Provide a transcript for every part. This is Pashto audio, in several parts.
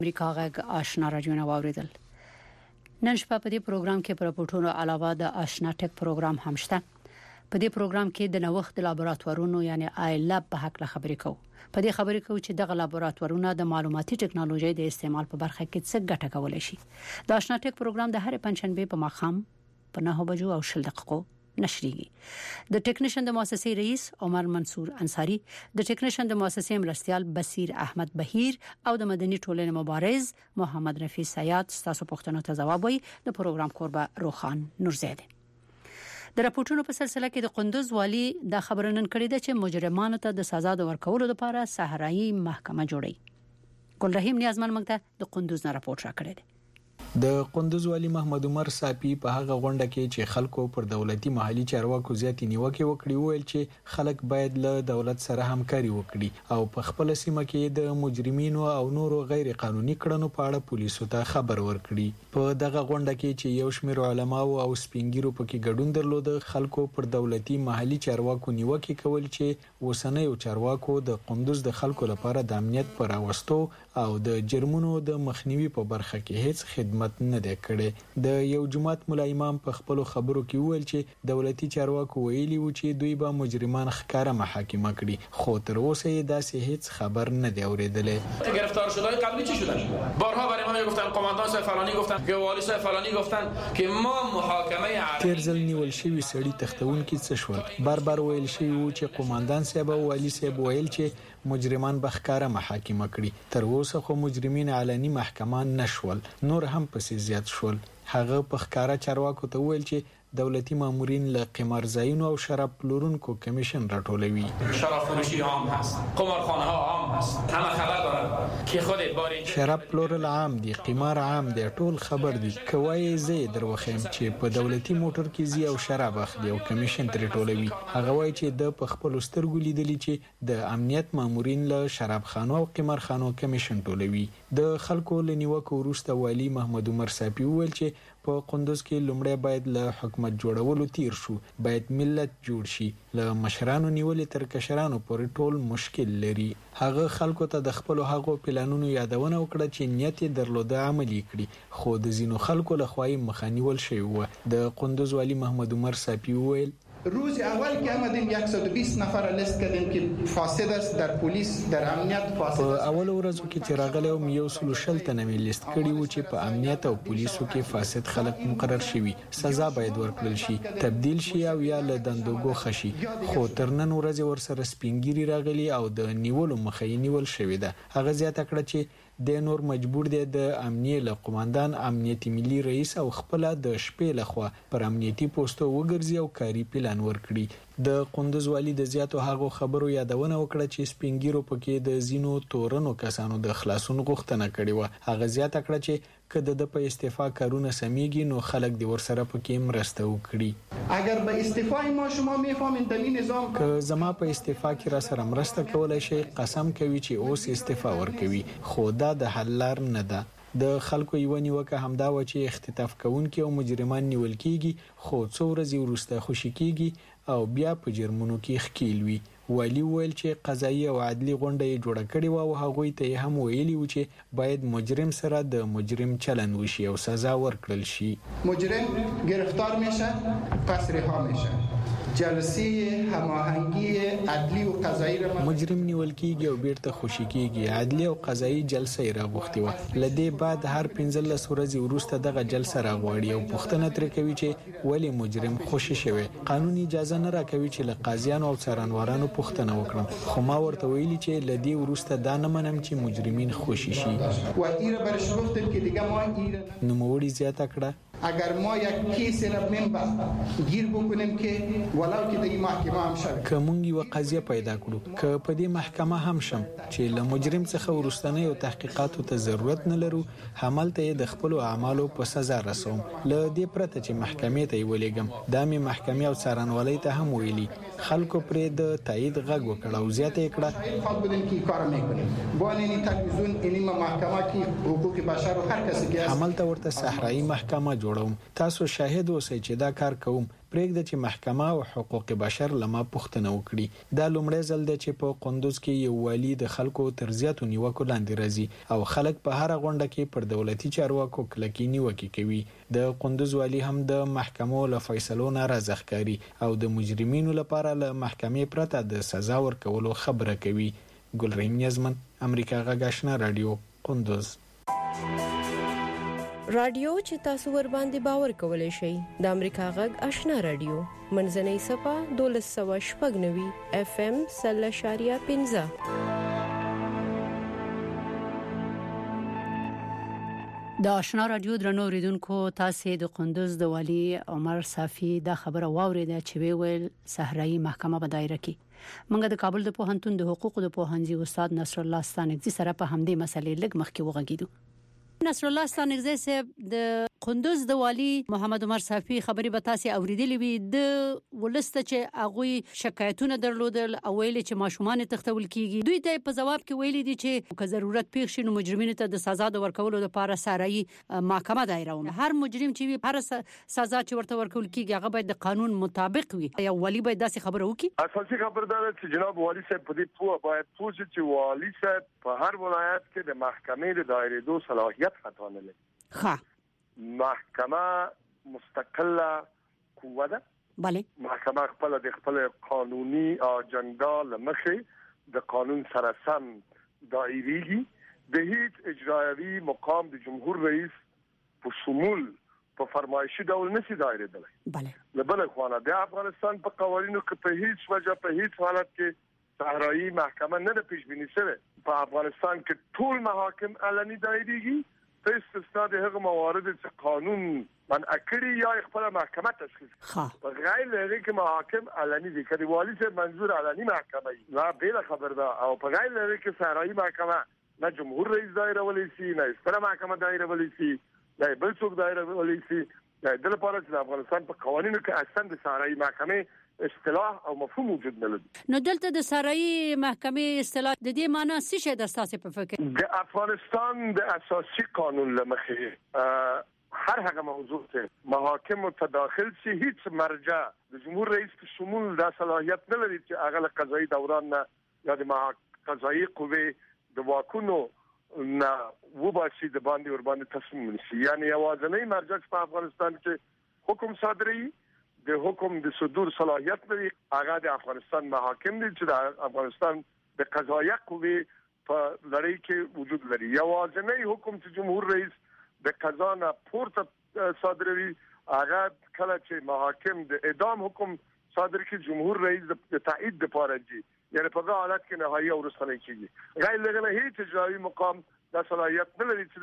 امریکا غږ آشنا راډیو واوریدل. نن شپه په دې پروګرام کې پر راپورټونو علاوه د آشنا ټیک پروګرام هم شته. په دې پروګرام کې د نوښت لابراتوارونو یعنی آی لاب په حق خبرې کوو. په دې خبرې کوو چې دغه لابراتوارونه د معلوماتي ټکنالوژي د استعمال په برخه کې څه ګټه کولای شي. د آشنا ټیک پروګرام د هر پنځشنبه په ماښام په 9 بجو او 10 دقیقو نشریږي. د ټیکنیشن د مؤسسې رئیس عمر منصور انصاری، د ټیکنیشن د مؤسسې مرستيال بصیر احمد بهیر او د مدني ټولنې مبارز محمد رفیع سیاد تاسو پوښتنو ته جواب وایي. د پروګرام کوربه روخان نورزاده. د راپورټونو په سلسله کې د قندوز والی د خبرونن کړي ده چې مجرمانو ته د سزا د ورکولو لپاره صحرایي محکمه جوړي. ګل رحیم نیازمن موږ ته د قندوز نه راپورټ راکړی دی. د قندوز والی محمد عمر صافی په هغه غونډه کې چې خلکو پر دولتي محلي چارواکو زیاتې نیوکه وکړي ویل چې خلک باید له دولت سره همکاري وکړي او په خپل سیمه کې د مجرمینو او نورو غیر قانوني کړنو په اړه پولیسو ته خبر ورکړي. په دغه غونډه کې چې یو شمېر علما او سپینګیرو پکې ګډون درلود، خلکو پر دولتي محلي چارواکو نیوکه کول چې وسنیو چارواکو د قندوز د خلکو لپاره د امنیت پر راوستو او د جرمونو د مخنیوي په برخه کې هیڅ خدمت نه دی کړی. د یو جماعت مولا امام په خپل خبرو کې وویل چې دولتي چارواکو ویلي و چې دوی به مجرمان ښکارا محاکمه کړي، خو تر اوسه یې داسې هیڅ خبر نه دی اوریدلی. گرفتار شده‌های قبلی چی شدن؟ بارها برای ما گفتن قماندان صاحب فلانی گفتن که والی صاحب فلانی گفتن که ما محاکمه تیر ځل نیول شوی سړي تختون کې څه شول؟ بار ویل شوی و چې قماندان صاحب او والی صاحب ویل چې مجرمان به ښکارا محاکمه کړي. تر اوسه خو مجرمین علني محکمه نشول، نور هم پسې زیات شول. هغه په ښکارا چارواکو ته ویل چې دولتي مامورین له قمارځایونو او شراب پلورونکو کمیشن راټولوي. شراب فروشی عام هست، قمارخانه ها عام هست، همه خبر دارن که خود بار شراب پلورل عام دي، قمار عام دي، ټول خبر دي. کوي زه دروخم چې په دولتي موټر کې زی او شراب اخلي او کمیشن ترې ټولوي. هغه وایي چې د په خپل سترګو لیدلی چې د امنیت مامورین له شراب خانو او قمارخانو کمیشن ټولوي. د خلکو لنیوکو وروسته والی محمد عمر صافی ویل چې په قندوز کې لومړی باید له حکومت جوړولو تیر شو، باید ملت جوړ شي. له مشرانو نیولې تر کشرانو پورې ټول مشکل لري. هغه خلکو ته د خپل هغو پلانونو یادونه وکړه چې نیت یې درلوده عملي کړي، خو د ځینو خلکو له خوا یې مخانیول شوی و. د قندوز والی محمد عمر صافی ویل روز اول که آمدیم 120 نفر لیست کردیم که فاسد است در پلیس در امنیت فاسد است. په اول ورځو کې چې راغلم یو سلو شل تنه مې لیست کړی و چې په امنیت او پولیسو کې فاسد خلک مقرر شوي، سزا باید ورکړل شي، تبدیل شي او یا له دندو ګوښه شي. خو تر نن ورځې ورسره سپینګیری راغلي او د نیولو مخه یې نیول شوې ده. هغه زیاته کړه چې د نور مجبور دی د امنیه له قوماندان امنیتي ملي رئیس او خپل د شپې لخوا پر امنیتي پوسټو وګرځي او کاری پلان ورکړي. د قندوز والی د زیاتو هغو خبرو یادونه وکړه چې سپینګیرو پکې د زینو تورنو کسانو د خلاصون غوښتنه کړې و. هغه زیاته کړه چې کله د په استعفا کارونه سميږي نو خلک د ورسره پکې مرسته وکړي. اگر به استعفای ما شما میفهمین د نظام که زما په استعفا کې را سره مرسته کولای شي، قسم کوي چې اوس استعفا ورکوي، خو دا د حل لار نه ده. د خلکو یو نیوکه همدا و چې اختطاف کوونکي او مجرمان نیول کیږي، خو څو ورځې وروسته خوشی کیږي او بیا په جرمونو کې ښکیل وي. والی ویل چې قضایي او عدلي غونډه یې جوړه کړې و او هغوی ته هم ویلي و چې باید مجرم سره د مجرم چلند وشي او سزا ورکړل شي. مجرم گرفتار میشه پس رها میشه. جلسه هماهنگی عدلی و قضایی را مجرم نیول کیږي او بیرته خوشی کیږي. عدلی او قضایی جلسه یې راغوښتې و. لدې بعد هر 15 ورځې وروسته دغه جلسه راغواړي او پوښتنه ترې کوي چې ولی مجرم خوشی شوی. قانون اجازه نه راکوي چې له قاضیانو او څارنوالانو پوښتنه وکړم، خو ما ورته ویلي چې لدې وروسته دا نه منم چې مجرمین خوشی شي. و ایره برش گفتیم که دیگه ما ایره نوموړي زیاته کړه اگر ما یک کیس را گیر بکنیم که ولو که د محکمه هم شوه، که مونږ یو قضیه پیدا کړو، که په دې محکمه هم شم چې له مجرم څخه ورستنې او تحقیقاتو ته ضرورت نه لرو، همالته د خپل اعمالو په سزا رسوم. له دې پرته چې محکمې ته ولېګم، دا مې محکمې او څارنوالۍ ته هم ویلي. خلکو پرې د تایید غږ وکړ او زیاته کړه خپل بدن کې کار نه کوي. باندې تلویزیون انیمه محکمه کې حقوق بشر او هر کس کې عمل ته ورته صحرایي محکمه جوړ جوړوم. تاسو شاهد اوسئ چې دا کار کوم. پرېږده چې محکمه او حقوق بشر لمه پوښتنه وکړي. دا لومړی ځل دی چې په قندوز کې یو والی د خلکو تر زیاتو نیوکو لاندې راځي او خلک په هر غونډه کې پر دولتي چارواکو کلکې نیوکې کوي. د قندوز والی هم د محکمو له فیصلو ناراضه ښکاري او د مجرمینو لپاره له محکمې پرته د سزا ورکولو خبره کوي. ګلرحیم یزمن، امریکا غږ آشنا رادیو، قندوز. رادیو چې تاسو ور باندې باور کولای شئ د امریکا غږ آشنا رادیو منځنۍ صفه 1290 FM 0.15. د آشنا رادیو درنو اوریدونکو، تاسو د قندوز د والی عمر صافی د خبره واوریده چې ویل صحرایي محکمه په دایره کې منګه د کابل د پوهنتون د حقوقو د پوهنځي استاد نصر الله ستانکزی سره په همدې مسلې لږ مخکې وغږیدو. نصر الله ستانکزی صاحب، د قندوز د والی محمد عمر صافی خبري به تاسو اوریدلې وي د ولسته چې هغه شکایتونه درلودل او ویل چې ماشومان تختول کیږي. دوی ته په جواب کې ویلي دي چې که ضرورت پیښ شي نو مجرمینو ته د سزا د ورکولو لپاره صحرایي محکمه دایره هر مجرم چې وي هر سزا چې ورته ورکول کیږي هغه باید د قانون مطابق وي. یا والی باید داسې خبره وکړي. اساسي خبردار چې جناب والی صاحب په دې پوه باید پوه چې والی صاحب په هر ولایت کې د محکمې د دایره دو صلاحیت خطا نه لري. ها، محکمه مستقله قوه ده. بله. محکمه خپل قانوني اجنډا لمخې د قانون سره سم دایریږي. د هیڅ اجرایوي مقام د جمهور رئیس په شمول په فرمایشي ډول نشي دایریدلی. بله. لبل خوانه د افغانستان په قوانینو کې په هیڅ وجه په هیڅ حالت کې صحرایي محکمه نه پیش بینی شوی. په افغانستان کې ټول محاکم علني دایریږي په استثناء د هغه موارد چې قانون منع کړی یا خپل محکمه تشخیص. په غیر لري کې محاکم علني دي. کله والی سے منظور علني محکمه لا بیل خبر ده او په غیر لري کې صحرایي محکمه نه جمهور رئیس دایره ولې سي نه خپل محکمه دایره ولې سي نه بل څوک دایره ولې سي. د لپاره چې افغانستان په قوانینو کې اصلا د صحرایي محکمه اصطلاح او مفهوم وجود نه لري. نو دلته د صحرایي محکمې اصطلاح د دې معنی څه شي د اساس په فکر؟ د افغانستان د اساسي قانون لمخې هر هغه موضوع ته محاکم تداخل شي هیڅ مرجع د جمهور رئیس په شمول د صلاحیت نه لري چې هغه قضایي دوران نه یا د قضایي قوې د واکونو نه وباسي د باندې ور باندې تصمیم نشي. یعنی اوازنۍ مرجع په افغانستان کې حکم صادري د حکم د صدور صلاحیت لري هغه د افغانستان محاکم دي چې د افغانستان د قضایي قوې په لړۍ کې وجود لري. اوازنۍ حکم چې جمهور رئیس د قضا نه پورته صادروي هغه کله چې محاکم د اعدام حکم صادر کړي جمهور رئیس د تایید لپاره دي. یعنی په هغه حالت کې نهایي او رسنۍ کیږي. غیر لغنه هیڅ اجرایي مقام د صلاحیت نه لري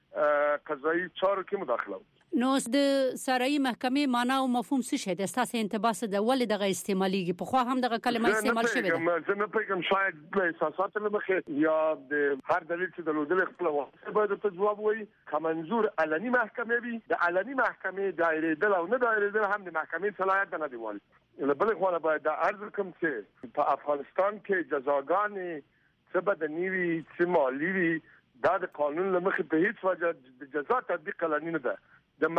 چې قضایي چارو کې مداخله وکړي. نو د صحرایي محکمې معنا او مفهوم څه شي د تاسو انتباس د ولې دغه استعماليږي؟ په خو هم دغه کلمه استعمال شوی ده. زه نه پیګم شاید د احساسات لمخې یا د هر دلیل چې د لودل خپل واسطه باید ته جواب وایي. کمنظور علني محکمه وي د علني محکمې دایره دل او نه دایره دل هم د محکمې صلاحیت نه دی والی. بل خو باید د ارز کوم چې په افغانستان کې جزاګانې څه بدني وي څه مالی وي دا د قانون لمخې په هیڅ وجه د جزا تطبیق علني نه ده. د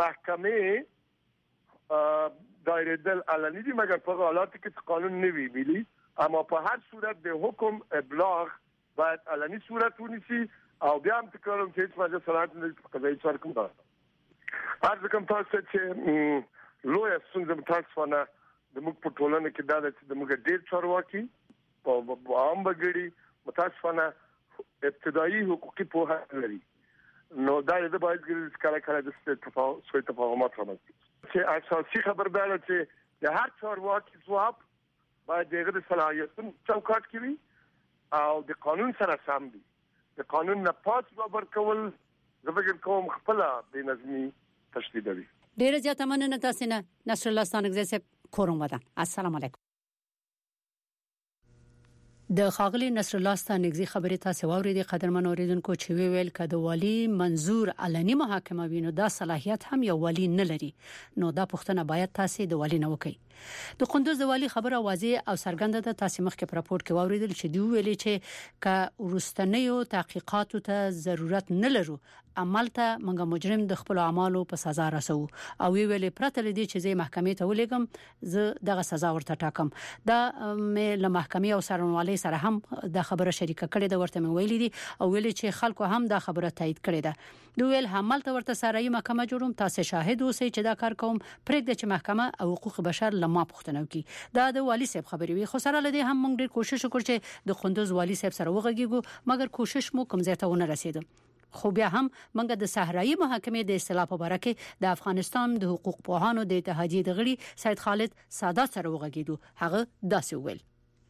محکمې دایره دل علني دي مګر په حالات کې قانون نه وی ویلي. اما په هر صورت د حکم ابلاغ باید علني صورت ونیسي او بیا هم تکرارم چې هیڅ وجه صلاحیت نه لري قضایي چارو کوم ده. ارزه کوم تاسو چې لوی څنګه تاسو نه د موږ په ټولنه کې دا چې د موږ ډیر چارواکي په عام بګړي متاسفانه ابتدایي حقوقي پوهه لري. نو دا د باید ګرځي کله کله د تفاهمات رامنځته چې اساسي خبردار چې د هر چارواکي ځواب باید د صلاحیتونو چوکاټ کې وي او د قانون سره سم وي. د قانون نه پاس خبر کول زه فکر کوم خپل د نظمي تشدیدوي. ډیره زیاته مننه تاسو نه نصر الله ستانکزی صاحب. کورم ودان. السلام علیکم. د خاغلی نصر الله ستانګزي خبرې تاسو واورېدې قدرمن اوریدونکو چې ویل کده والی منظور علني محاکمه وینو دا صلاحیت هم یو والی نه لري نو دا پښتنه باید تاسو د والی نه وکړي د کندوز د والی خبره واضح او څرګنده ده تاسو مخکې په راپورټ کې واورېدل چې دی ویلي چې ک ورستنیو تحقیقاتو ته ضرورت نه لرو عمل ته منګه مجرم د خپل اعمالو په سزا رسو او ویلې پرته لدی چې زه محکمې ته ولېګم زه دغه سزا ورته ټاکم دا مې له محکمې او سرنوالي سره هم د خبره شریکه کړې ده ورته ویلي دي او ویلي چې خلکو هم دا خبره تایید کړې ده دوی ویل عمل ته ورته سره محکمه جوړوم تاسو شاهد اوسئ چې دا کار کوم پرېږده چې محکمه او حقوق بشر لما پښتنو کې دا د والی صاحب خبرې وي خو سره لدی هم موږ ډېر کوشش وکړو چې د کندوز والی صاحب سره وغږیږو مګر کوشش مو کوم ځای ته ونه رسیدو خو بیا هم موږ د صحرایي محکمې د اصلاح په اړه کې د افغانستان د حقوق پوهانو د اتحادیې د غړي سید خالد سادات سره وغږیدو هغه داسې ویل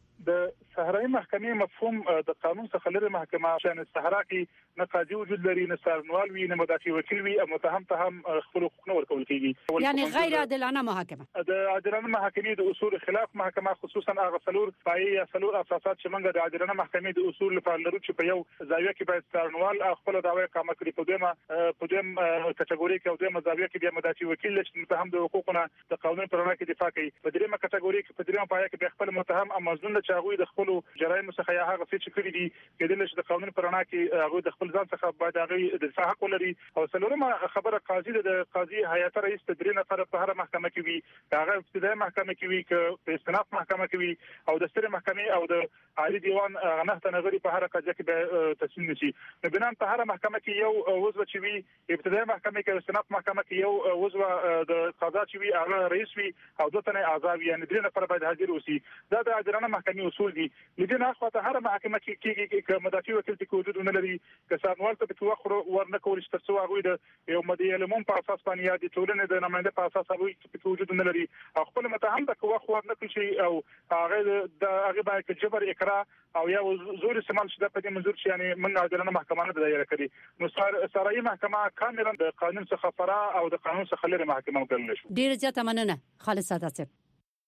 د صحرایي محکمې مفهوم د قانون څخه لري محکمه چې صحرا کې نه قاضي وجود لري نه سرنوال وي نه مدافع وکیل وي او متهم ته هم خپل حقوق نه ورکول کیږي یعنی غیر عادلانه محکمه د عادلانه محکمې د اصول خلاف محکمه خصوصا هغه څلور پای یا څلور اساسات چې موږ د عادلانه محکمې د اصول لپاره لرو چې په یو زاویه کې باید سرنوال خپل دعوی اقامه کړي په دویم کټګوري کې او دویم زاویه کې بیا مدافع وکیل چې متهم د حقوقونو د قانون پر وړاندې کې دفاع کوي په دریمه کټګوري کې په دریمه پای کې خپل متهم امازون چې هغه د خپل جرایم څخه یا هغه څه چې کړی دي کېدل چې د قانون پر وړاندې کې هغه د خپل ځان څخه باید هغه د دفاع حق ولري او څلورمه خبره قاضي د قاضي هیئت رئیس تدرین نفر په هر محکمه کې وي هغه ابتدایي محکمه کې وي ک په استناف محکمه کې وي او د ستر محکمې او د عالی دیوان نه تنغري په هر قضیه کې به تصمیم نشي نو بنان په هر محکمه کې یو عضو چې وي ابتدایي محکمه کې استناف محکمه کې یو عضو د قضا چې وي هغه رئیس وي او دوه تنه اعضاء وي یعنی درې نفر باید حاضر اوسي دا د عادلانه محکمې اصول دي لدينا اخوته هر محکمه کې کې مدافع وکیل ته وجود نه لري که سرنوال ته په وخت ورنه کول چې تاسو هغه د یو مدعي علمون په اساس باندې یا د ټولنې د نماینده په اساس هغه په وجود نه لري او خپل متهم د وخت ورنه کوي شي او هغه باید جبر اقرا او یا زور استعمال شته په دې منظور چې یعنی من عادلانه محکمه نه دایره کړي نو صحرایي محکمه کاملا د قانون څخه فرع او د قانون څخه لري محکمه وکړل شو ډیر زیاته مننه خالد سادات صاحب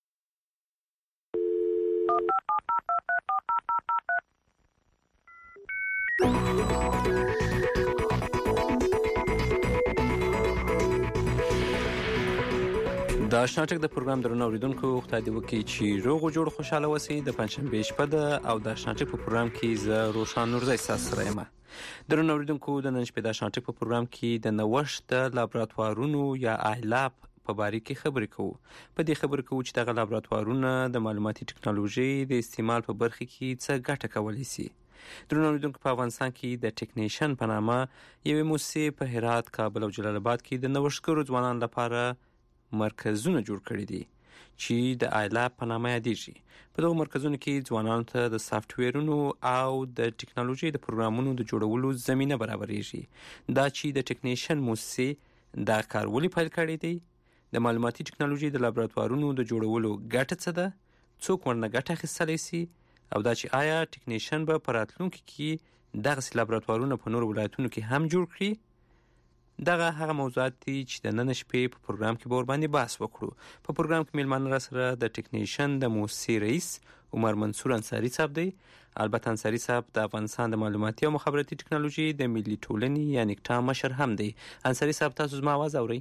د آشناټک د پروګرام درنو اوریدونکو خدای دې وکړي چې روغ او جوړ خوشاله وسی د پنځشنبه شپه ده او د آشناټک په پروګرام کې زه روشان نورزی سره یم درنو اوریدونکو د نن شپه د آشناټک په پروګرام کې د نوښت د لابراتوارونو یا اهلاب په باره کې خبرې کوو په دې خبرې کوو چې دغه لابراتوارونه د معلوماتي ټکنالوژي د استعمال په برخه کې څه ګټه کولی شي درنو اوریدونکو په افغانستان کې د ټیکنیشن په نامه یوې موسسې په هرات کابل او جلال آباد کې د نوښتګرو ځوانانو لپاره مرکزونه جوړ کړي دي چې د آیلاب په نامه یادېږي په دغو مرکزونو کې ځوانانو ته د سافټویرونو او د ټکنالوژي د پروګرامونو د جوړولو زمینه برابرېږي دا چې د ټیکنیشن موسسې دا کار ولې پیل کړی دی د معلوماتي ټکنالوژي د لابراتوارونو د جوړولو ګټه څه ده څوک ورنه ګټه اخیستلی شي او دا چې آیا ټیکنیشن به په راتلونکي کې دغسې لابراتوارونه په نورو ولایتونو کې هم جوړ کړي دغه هغه موضوعات دي چې د نن شپې په پروګرام کې به ورباندې بحث وکړو په پروګرام کې میلمانه را سره د ټیکنیشن د موسسې رئیس عمر منصور انصاري صاحب دی البته انصاري صاحب د افغانستان د معلوماتي او مخابراتي ټکنالوژي د ملي ټولنې یا نکټا مشر هم دی انصاري صاحب تاسو زما आवाज اورئ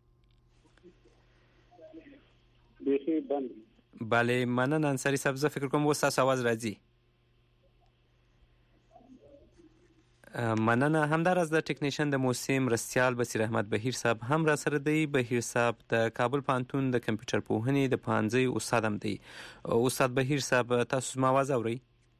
بله مننه انصاري صاحب زه فکر کوم اوس تاسو आवाज راځي مننه همداراز د ټیکنیشن د موسسې مرستیال بصیر احمد بهیر صاحب هم را سره دی بهیر صاحب د کابل پوهنتون د کمپیوټر پوهنې د پوهنځي استاد هم دی استاد بهیر صاحب تاسو زما आवाज اورئ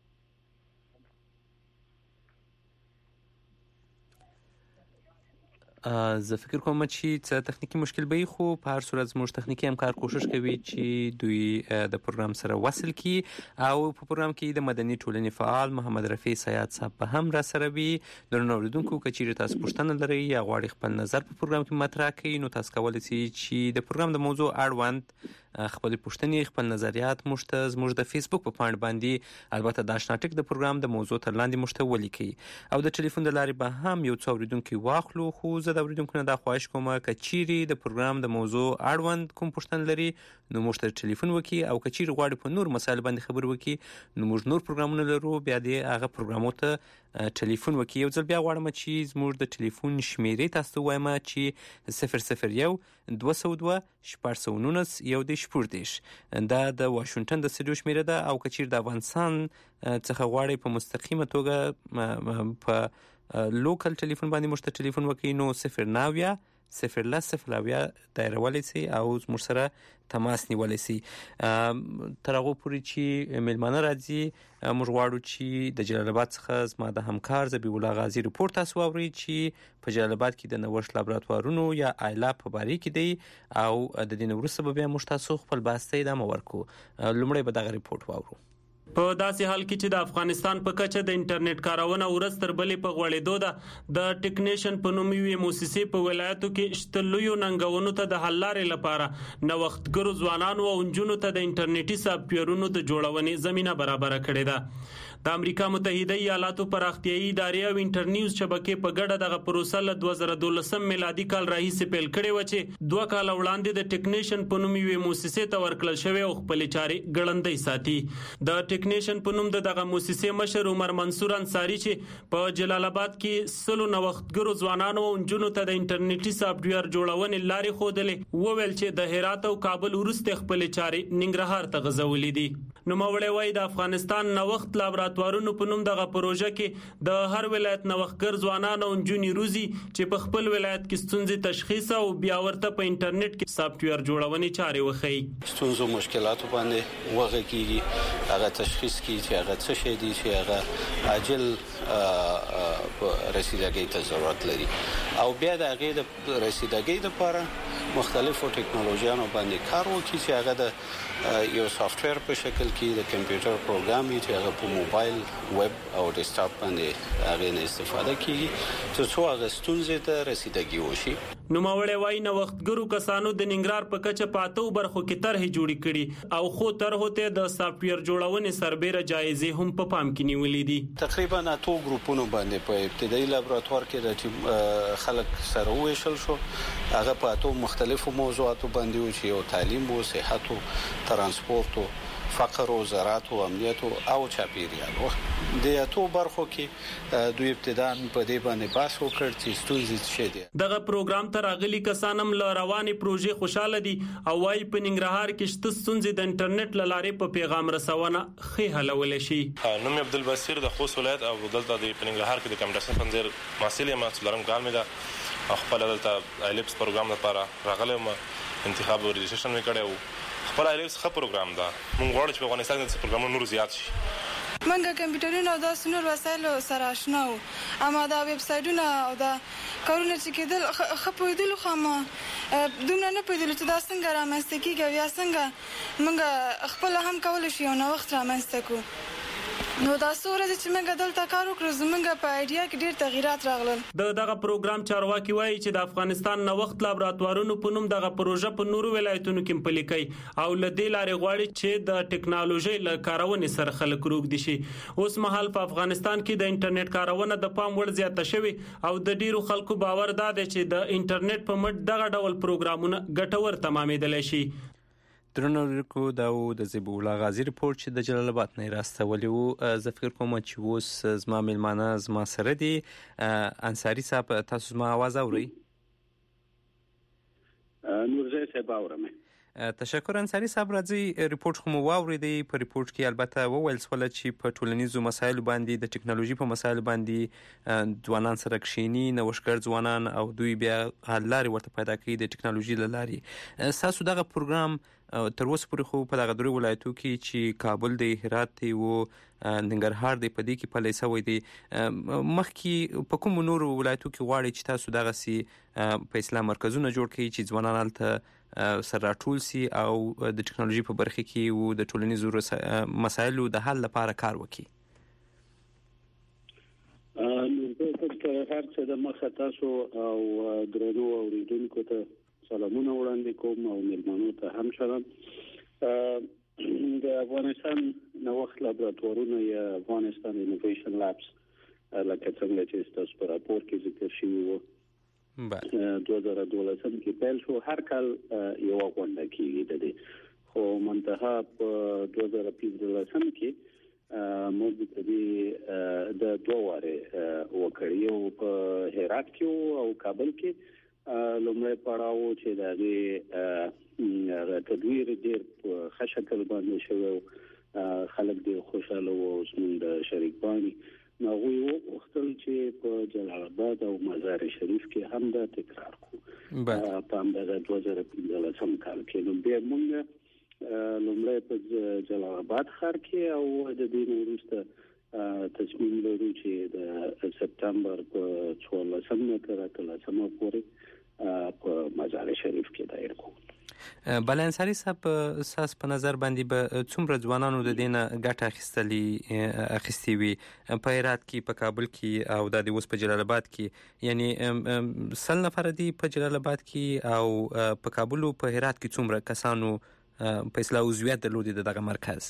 زه فکر کوم چې څه تخنیکی مشکل به خو په هر صورت زموږ تخنیکی همکار کوشش کوي چې دوی د پروګرام سره وصل کی او په پروګرام کې د مدني ټولنې فعال محمد رفیع سیاد صاحب په هم را سره وي درنو اوریدونکو کچېرې تاسو پوښتنه لرئ یا غواړئ خپل نظر په پروګرام کې مطرح کړئ نو تاسو کولی شئ چې د پروګرام د موضوع اړوند خپل پوښتنې خپل نظریات موږ ته زموږ د فیسبوک په پاڼه باندې البته د آشنا ټک د پروګرام د موضوع تر لاندې موږ ته ولیکئ او د ټلیفون د لارې به هم یو څو اوریدونکو واخلو. خو زه د اوریدونکو نه دا خواهش کوم که چیرې د پروګرام د موضوع اړوند کوم پوښتنه لري نو موږ ته ټلیفون وکړي او که چیرې غواړي په نور مسایل باندې خبرې وکړي نو موږ نور پروګرامونه لرو بیا دې هغه پروګرامو ته ټلیفون وکړي. یو ځل بیا غواړم چې زموږ د ټلیفون شمیرې تاسو ته وایم چې 001 202 619 114 دا د واشنگټن د سټډیو شمیره ده او که چیرې د افغانستان څخه غواړي په مستقیمه توګه په لوکل ټلیفون باندې موږ ته ټلیفون وکړي نو 090 0 دایرولی سي او موږ سره تماس نیولی سي. تر هغه پورې چې میلمانه راځي موږ غواړو چې د جلال آباد څخه زما د همکار ذبیح الله غازي رپورټ تاسو واورئ چې په جلال آباد کې د نوښت لابراتوارونو یا آیلا په باره کې دی او د دې نه وروسته به بیا موږ تاسو خپل بحث ته ادامه ورکړو. لومړی به دغه رپورټ واورو. په داسې حال کې چې د افغانستان په کچه د انټرنیټ کارونه ورځ تر بلې په غوړېدو ده د ټیکنیشن په نوم یوې موسسې په ولایتو کې شته لویو ننګونو ته د حل لارې لپاره نوښتګرو ځوانانو او نجونو ته د انټرنیټي سافټویرونو د جوړونې زمینه برابره کړې ده. د امریکا متحده ایالاتو پراختیایي ادارې او انټرنیوز شبکې په ګډه دغه پروسه له 2012 میلادي کال راهیسې پیل کړې و چې 2 کال وړاندې د ټیکنیشن په نوم یوې موسسې ته ورکړل شوی او خپل چارې ګړندۍ ساتي. د ټیکنیشن په نوم د دغه موسسې مشر عمر منصور انصاری چې په جلال آباد کې سلو نوښتګرو ځوانانو او نجونو ته د انټرنیټي سافټویر جوړونې لارې ښودلې وویل چې د هرات او کابل وروسته خپل چارې ننګرهار ته غځولې دي. نوموړی وایي د افغانستان نوښت لابراتوارونو په نوم دغه پروژه کې د هر ولایت نوښتګر ځوانان او نجونې روزي چې په خپل ولایت کې ستونزې تشخیص او بیا ورته په انټرنیټ کې سافټویر جوړونې چارې وښيي. ستونزو مشکلاتو باندې وغږیږي هغه تشخیص کړي چې هغه څه شي دي چې هغه عاجل رسیدګۍ ته ضرورت لري او بیا د هغې د رسیدګۍ لپاره مختلفو ټکنالوژیانو باندې کار وکړي چې هغه د یو سافټویر په شکل کې د کمپیوټر پروګرام چې هغه په موبایل ویب او ډیسکټاپ باندې هغه نه استفاده کیږي چې څو هغه ستونزې ته رسیدګي وشي. نوموړی وایي نوښتګرو کسانو د ننګرهار په کچه په 8 برخو کې طرحې جوړې کړي او خو طرحو ته د سافټویر جوړونې سربېره جایزې هم په پام کې نیولې دي. تقریبا 8 ګروپونو باندې په ابتدایي لابراتوار کې د خلک سره وېشل شو. هغه په 8 مختلفو موضوعاتو باندې و چې یو تعلیم او صحت او ترانسپورت او فقر او زراعت او امنیت او چاپیریال و. د 8 برخو کې دوی ابتداء په دې باندې بحث وکړ چې ستونزې څه دي. دغه پروګرام ته راغلي کسانم له روانې پروژې خوشاله دي او وايي په ننګرهار کې شته ستونزې د انټرنیټ له لارې په پیغام رسونه ښه حلولی شي. نوم عبدالبصیر د خوست ولایت او دلته د ننګرهار کې د کمپیوټر پنځیر محصل یم څلورم کال مې ده. خپل دلته ایلپس پروګرام لپاره راغلی یم انتخاب او رجسټریشن مې کړی و. خپل ایلپس ښه پروګرام ده. موږ غواړو چې په افغانستان کې پروګرامونه نور زیات شي. منګه کمپیوټرونه او د نور وسایلو سره آشنا وو اما دا ویب سایټونه او دا کارونه چې کېدل خپویدل خو ما دومره نه پوهېدل چې دا څنګه رامنځته کېږي یا څنګه موږ خپل هم کولی شو یو نوښت رامنځته کړو. نو دا څو ورځې چې موږ دلته کار وکړو زموږ په ایډیا کې ډېر تغیرات راغلل. دغه پروګرام چارواکي وایي چې د افغانستان نوښت لابراتوارونو په نوم دغه پروژه په نورو ولایتونو کې پلي کوي او له دې لارې غواړي چې د ټکنالوژي له کارونې سره خلک روږدي شي. اوس مهال په افغانستان کې د انټرنیټ کارونه د پام وړ زیاته شوي او د ډیرو خلکو باور دا دی چې د انټرنیټ په مټ دغه ډول پروګرامونه ګټور تمامېدلی شي. درنو لیکو دا د ذبیح الله غازي رپورټ چې د جلال آباد نه راستولی و. زه فکر کوم چې اوس زما میلمانه زما سره دي. انصاری صاحب تاسو زما आवाज اورئ؟ نورزی صاحب اورم. تشکر انصاری صاحب. راځي رپورټ خو مو واورېدی. په رپورټ کې البته وویل شول چې په ټولنیزو مسایلو باندې د ټکنالوژي په مسایلو باندې ځوانان سره کښیني نوښتګر ځوانان او دوی بیا حل لارې ورته پیدا کوي د ټکنالوژي له لارې. ستاسو دغه پروګرام تر اوسه پورې خو په دغه درې ولایتو کې چې کابل دی هرات دی و ننګرهار دی په دې کې پلی شوی دی. مخکې په کومو نورو ولایتو کې غواړئ چې تاسو دغسې په اصلاح مرکزونه جوړ کړئ چې ځوانان هلته سره راټول سي او د ټکنالوژي په برخه کې و د ټولنیزو مسایلو د حل لپاره کار وکړي؟ نو هر څه د مخه تاسو او درنو اوریدونکو ته سلامونه وړاندې کوم او مېلمنو ته هم سلام. د افغانستان نوښت لابراتوارونه یا افغانستان انوویشن لابس لکه څنګه چې تاسو په راپور کې ذکر شوی و 2012 کې پیل شو. هر کال یو غونډه کیږي د دې، خو منتها په 2015 کې موږ د دې د دوه واره وکړیو په هرات کې او کابل کې. لومړی پړاو چې د تدویر ډېر ښه شکل باندې شوی، خلک ډېر خوشاله وو. زموږ د شریکانی نوغوی وختل چې په جلال آباد او مزار شریف کې هم دا تکرار کو په همدغه 2015 کال کې. نو بیا موږ لومړی په جلال آباد ښار کې او د دې وروسته تصمیم لرو چې د سپتمبر په 14 تر 13 پورې په مزار شریف کې دایر کو. بل انصاری صاحب اساس په نظر باندې به څومره ځوانانو د دینه ګټه اخیستي وي په هرات کې، په کابل کې او د اوس په جلال آباد کې؟ یعنی 100 نفر دي په جلال آباد کې او په کابل او په هرات کې څومره کسانو په اصلاح عضویت درلودي دغه مرکز؟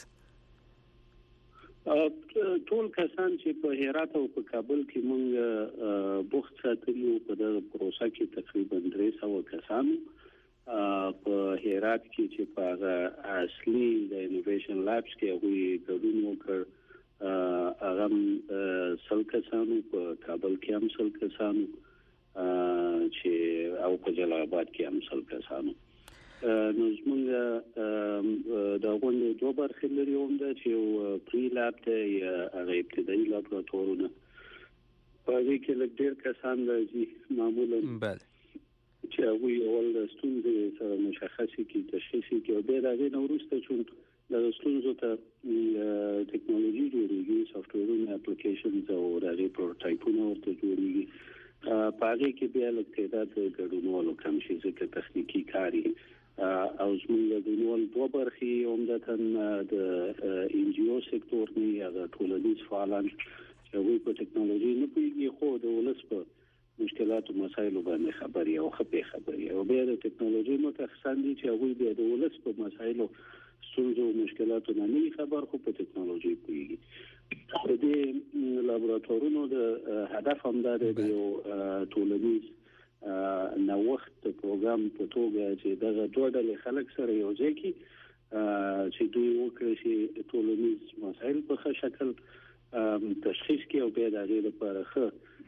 ټول کسان چې په هرات او په کابل کې موږ بوخت ساتلو په دغه پروسه کې تقریبا 300 کسانو. په هرات کې چې په اصلي د انوویشن لابس کې هغه ګډون وکړ هغه 100 کسانو، په کابل کې هم 100 کسانو چې او په جلال آباد کې هم 100 کسانو. نو زموږ د غونډې دوه برخې لري، هم دا چې پری لاب ته یا هغه ابتدایي لابراتوارونه په دې کې لږ ډېر کسان راځي معمولا چې هغه اول د ستونزې سره مشخصي کی تشخیص کی او بیا د وروسته چې د ستونزو ته ټیکنالوژي جوړیږي، سافټویرونه، اپلیکیشنز او د پروتوټایپونه ورته جوړیږي. په هغه کې بیا له تعداد ګډونوالو کم شي ځکه تخنیکی کاری او زموږ د ډیول دوه برخې عمدتاً د ان جی او سکتور نه یا د ټولنیز فعالان چې هغوی په ټیکنالوژي نه پوهېږي خو د ولس په مشکلاتو مسایلو باندې خبري او خپې خبري، او بیا د ټیکنالوژي متخصصان دي چې هغوی بیا د ولس په مسایلو ستونزو او مشکلاتو نه نه خبر خو په ټیکنالوژي پوهېږي. د دې لابراتوارونو د هدف هم دا دی د یو ټولنیز نوښت پروګرام په توګه چې دغه دوه ډلې خلک سره یو ځای کړي چې دوی وکړي چې ټولنیز مسایل په ښه شکل تشخیص کړي او بیا د هغې لپاره ښه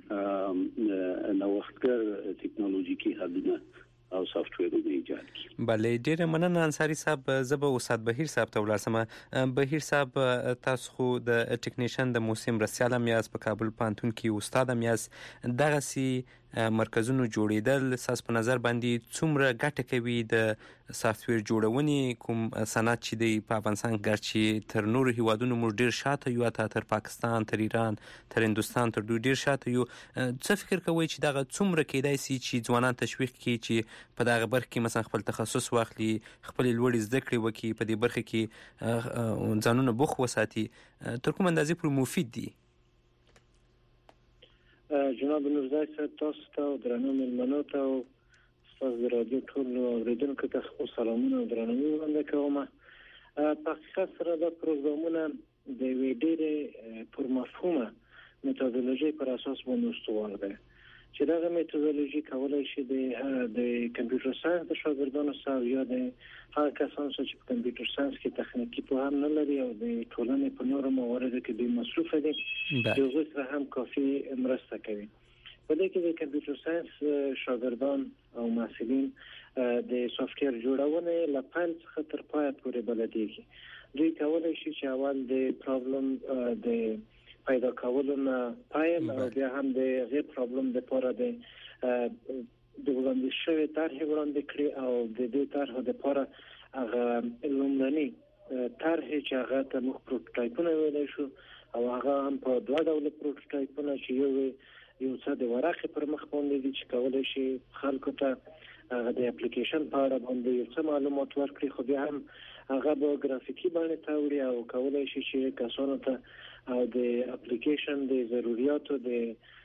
نوښتګر ټیکنالوژیکي حلونه او سافټویرونه ایجاد کړي. بله، ډیره مننه انصاری صاحب. زه به استاد بهیر صاحب ته ولاړسم. بهیر صاحب، تاسو خو د ټیکنیشن د موسم مرستیال هم یاست، په کابل پوهنتون کې استاد هم یاست. دغسې مرکزونو جوړېدل ساس په نظر باندې څومره ګټه کوي د سافټویر جوړونې کوم صنعت چې دی په افغانستان ګرچې تر نورو هیوادونو موږ ډېر شاته یو، تر پاکستان، تر ایران، تر هندوستان، تر دوی ډېر شاته یو. څه فکر کوئ چې دغه څومره کېدای شي چې ځوانان تشویق کړي چې په دغه برخه کې مثلا خپل تخصص واخلي، خپل لوړې زده کړې وکړي، په دې برخه کې ځانونه بوخت وساتي؟ تر کوم اندازې پورې مفید دي؟ جناب نورزای صاحب، تاسو ته او درنو مېلمنو ته او ستاسو د راډیو ټولو اورېدونکو ته خو سلامونه او درناوي وړاندې کوم. په حقیقت سره دا پروګرامونه د یوې ډېرې پرمفهومه میتودولوژي پر اساس باندې استوار دی چې دغه میتودولوژي کولای شي د کمپیوټر ساینس د شاګردانو سره یا د هغه کسانو چې په کمپیوټر ساینس کې تخنیکی پوهه هم نه لري او د ټولنې په نورو مواردو کې بې مصرفه دي، د هغوی سره هم کافي مرسته کوي. په دې کې د کمپیوټر ساینس شاګردان او محصلین د سافټویر جوړونې له پیل څخه تر پایه پورې بلدېږي. دوی کولای شي چې اول د پرابلم د پیدا کولو نه پیل او بیا هم د غیر پرابلم لپاره د وړاندې شوی طرحې وړاندې کړي او د دې طرحو لپاره هغه لومړني طرحې چې هغه ته موږ پروتوټایپونه ویلی شو او هغه هم په دوه ډوله پروتوټایپونه چې یو څه د ورقې پر مخ باندې دي چې کولی شي خلکو ته د اپلیکیشن په اړه باندې یو څه معلومات ورکړي، خو بیا هم هغه به ګرافیکي بڼې ته وړي او کولی شي چې کسانو ته د اپلیکیشن د ضرورتو د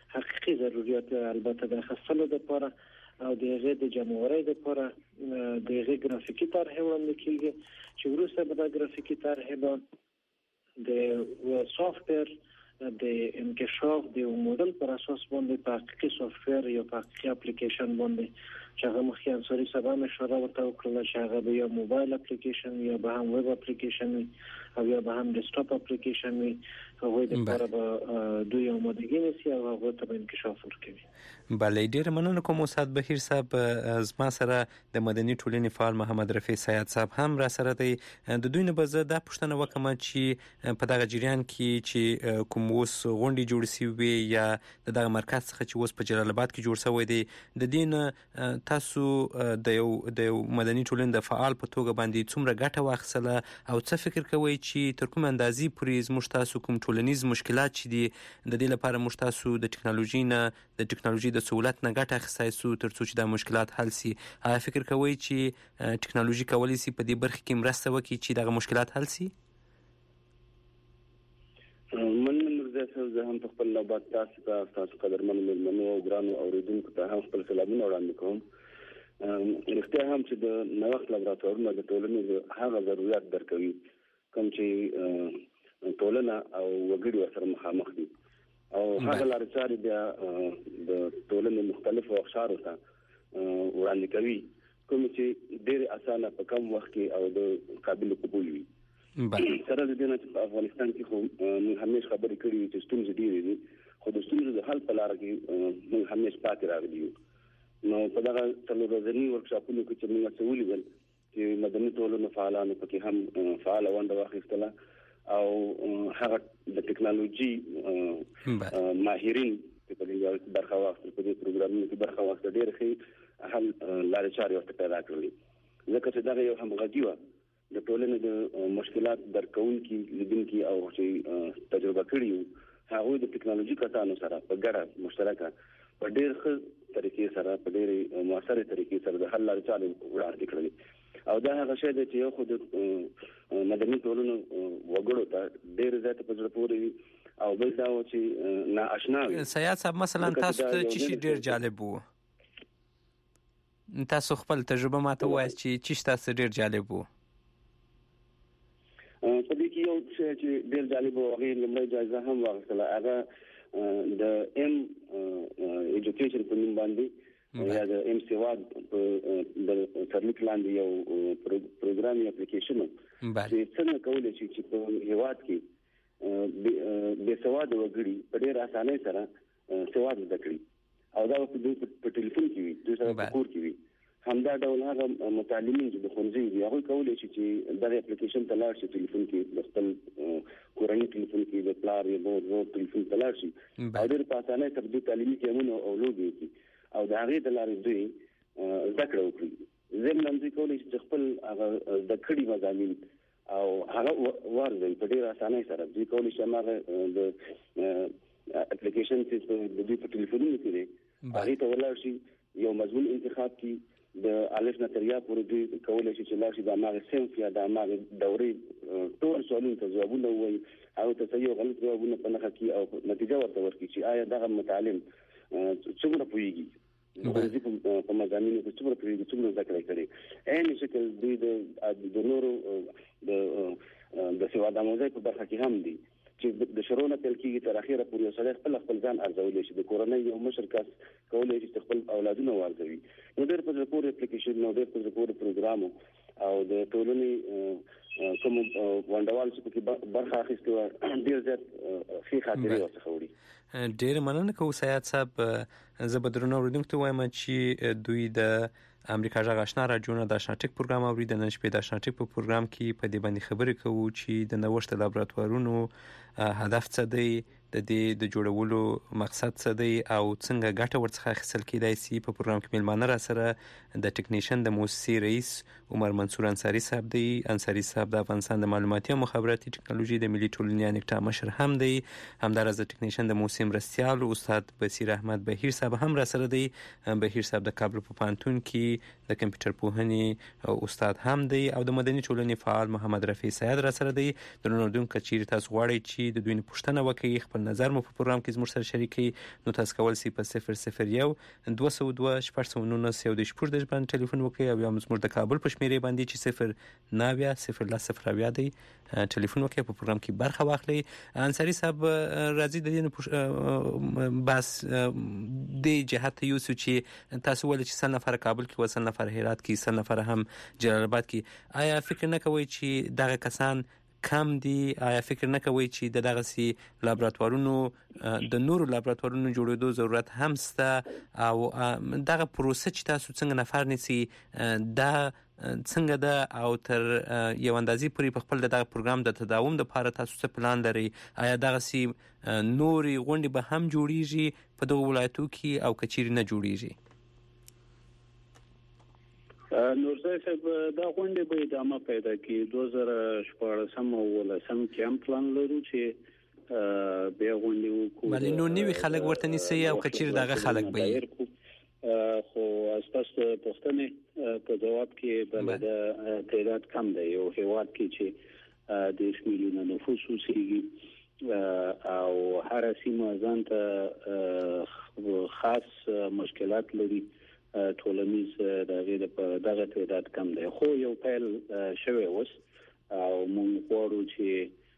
حقيقي ضرورت البته د خصلو لپاره او د هغه د جمهوریت لپاره د هغه ګرافیکي طرح وړاندې کیږي چې وروسته به د ګرافیکي طرح به د سافټویر د انکشاف د موډل پر اساس باندې په حقيقي سافټویر یا په حقيقي اپلیکیشن باندې چې هغه مخکې انصاري سبا مشوره ورته وکړه چې هغه به یا موبایل اپلیکیشن یا به هم ویب اپلیکیشن او یا به هم ډیسکټاپ اپلیکیشن وي هغه د لپاره به دوی آمادګي نشي او هغه ته انکشاف ورکوي. بله ډیر مننه کوم استاد بهیر صاحب. زما سره د مدني ټولنې فعال محمد رفیع سیاد صاحب هم را سره دی. د دوی نه به زه دا پوښتنه وکم چې په دغه جریان کې چې کوم اوس غونډې جوړ شوي یا دغه مرکز څخه چې اوس په جلال آباد کې جوړ شوی دی د دین تاسو د یو مدني ټولنې د فعال په توګه باندې څومره ګټه واخیستله او څه فکر کوئ چې تر کوم اندازې پورې زموږ تاسو کوم ټولنیز مشکلات چې دي د دې لپاره موږ تاسو د ټکنالوژي د سہولت نه ګټه اخیستی سو تر څو چې دا مشکلات حل شي؟ آیا فکر کوئ چې ټکنالوژي کولی شي په دې برخه کې مرسته وکړي چې دغه مشکلات حل شي؟ زه هم په خپل نوبت تاسو قدرمن مېلمنو او ګرانو اوریدونکو ته هم خپل سلامونه وړاندې کوم. رښتیا هم چې د نوښت لابراتوارونه د ټولنې هغه ضرورت درکوي کوم چې ټولنه او وګړي ورسره مخامخ دي او هغه لارې چارې بیا د ټولنې مختلفو اقشارو ته وړاندې کوي کوم چې ډېر اسانه په کم وخت کې او د قابل قبول وي. سره د دې نه په افغانستان کې خو موږ همیشه خبرې کړې چې ستونزې ډېرې دي خو د ستونزو د حل په لار کې موږ همیشه پاتې راغلي یو. نو په دغه څلور ورځني ورکشاپونو کې چې موږ څه ولیدل چې مدني ټولنو فعالانو پکې هم فعاله ونډه واخیستله او هغه د ټکنالوژي ماهرین په دې برخه واخیستل په دې پروګرامونو کې برخه واخیستل ډېر ښه حل لارې چارې ورته پیدا کړلې ځکه چې دغه یو همغږي وه د ټولنې د مشکلات درکونکي لیدونکي او چې تجربه کړي وو هغوی د ټکنالوژي کسانو سره په ګډه مشترکه په ډېر ښه طریقې سره په ډېرې مؤثرې طریقې سره د حل لارې چارې وړاندې کړلې او دا هغه شی دی چې یو خو د مدني ټولنو وګړو ته ډېر زیات په زړه پورې وي او بل دا و چې نااشنا وي. سیاد صاحب مثلا تاسو ته چې شي ډېر جالب وو تاسو خپل تجربه ماته وایاست چې تاسو ډېر جالب وو؟ په دې کې یو څه چې ډېر جالب و هغه لومړی جایزه هم واخیستله هغه د ایم ایجوکیشن په نوم باندې یا د ایم سواد د سرلیک لاندې یو پروګرام یا اپلیکیشن چې څنګه کولی شي چې په هېواد کې بې سواده وګړي په ډېر اسانۍ سره سواد زده کړي او دا په ټلیفون کې وي دوی سره په کور کې وي. همدا ډول هغه متعلمین چې د ښوونځي دي هغوی کولی شي چې دغه اپلیکیشن ته لاړ شي ټلیفون کې د خپل کورني ټلیفون کې د پلار یا مور ټلیفون ته لاړ شي او ډېر په اسانۍ سره دوی تعلیمي ګیمونه او لوبې وکړي او د هغې د لارې دوی زده کړه وکړي. ضمناً دوی کولی شي چې خپل هغه زده کړي مضامین او هغه وارزوي په ډېر اسانۍ سره. دوی کولی شي هماغه د اپلیکیشن چې د دوی په ټلیفونونو کې دی هغې ته ولاړ شي یو مضمون انتخاب کړي د الف نه تر یا پورې دوی کولی شي چې لاړ شي د هماغې صنف یا د هماغې دورې ټول سوالونو ته ځوابونه ووایي هغوی ته صحیح او غلط ځوابونه په نښه کړي او نتیجه ورته ورکړي چې آیا دغه متعلم څومره پوهېږي د ښوونځي په مضامینو کې څومره پوهېږي څومره زده کړه کړې. عین شکل دوی د نورو د سواد آموزۍ په برخه کې هم دي چې د شروع نه پیل کېږي تر اخره پورې یو سړی خپل ځان ارزولی شي. د کورنۍ یو مشر کس کولی شي چې خپل اولادونه وارزوي. نو ډېر په زړه پورې اپلیکیشن او ډېر په زړه پورې پروګرام او د ټولنې کوم ونډوال چې پکې برخه اخیستې وه ډېر زیات ښې خاطرې ورڅخه وړي. ډېر مننه کوو سیاد صاحب. زه به درنو اورېدونکو ته وایم چې دوی د امریکا غږ آشنا راډیو نه د آشنا ټک پروګرام اوري. د نن شپې د آشنا ټک په پروګرام کې په دې باندې خبرې کوو چې د نوښت لابراتوارونو هدف څه دی، د دې د جوړولو مقصد څه دی او څنګه ګټه ورڅخه اخیستل کېدای شي. په پروګرام کې میلمانه را سره د ټکنیشن د مؤسسې رئیس عمر منصور انصاري صاحب دی. انصاري صاحب د افغانستان د معلوماتي او مخابراتي ټکنالوژي د ملي ټولنې انکټا مشر هم دی. همداراز د ټکنیشن د مؤسسې مرستیال استاد بصیر احمد بهیر صاحب هم را سره دی. بهیر صاحب د کابل په پوهنتون کې د کمپیوټر پوهنې استاد هم دی او د مدني ټولنې فعال محمد رفیع سیاد را سره دی. درنو اورېدونکو که چیرې تاسو غواړئ چې د دوی نه پوښتنه وکړئ، خپل خپل نظر مو په پروګرام کې زموږ سره شریکي نو تاسو کول سي په 001 202 1419 باندې ټلیفون وکړئ او یا زموږ د کابل په شمیرې باندې چې 090 دی ټلیفون وکړئ په پروګرام کې برخه واخلئ. انصاری صاحب راځي د دې بس د جهت یو چې تاسو ول چې سل نفر کابل کې وسل نفر هرات کې سل نفر هم جلال آباد کې آیا فکر نه کوئ چې دغه کسان کم دي؟ آیا فکر نه کوئ چې دغه سي لابراتوارونو د نورو لابراتوارونو جوړېدو ضرورت هم شته او دغه پروسه چې تاسو څنګه نفر نسی دا څنګه ده او تر یو اندازې پورې په خپل دغه پروګرام د تداوم لپاره تاسو څه پلان لرئ؟ آیا دغه سي نوري غونډې به هم جوړیږي په دغه ولایتو کې او کچېرې نه جوړیږي؟ نورزای صاحب دا غونډې به ادامه پیدا کړي. 2014 او 2015 کې هم پلان لرو چې بیا غونډې وکړو. بلې نو نوي خلک ورته نیسي او کچېرې دغه خلک به خو اساس پښتنې په جواب کې بل د تعداد کم دی. یو هیواد کې چې د 1 میلیون نفوس اوسېږي او هر سیمه ځان ته خاص مشکلات لري ټولنیز دغه تعداد کم دی. خو یو پیل شوی اوس او موږ غواړو چې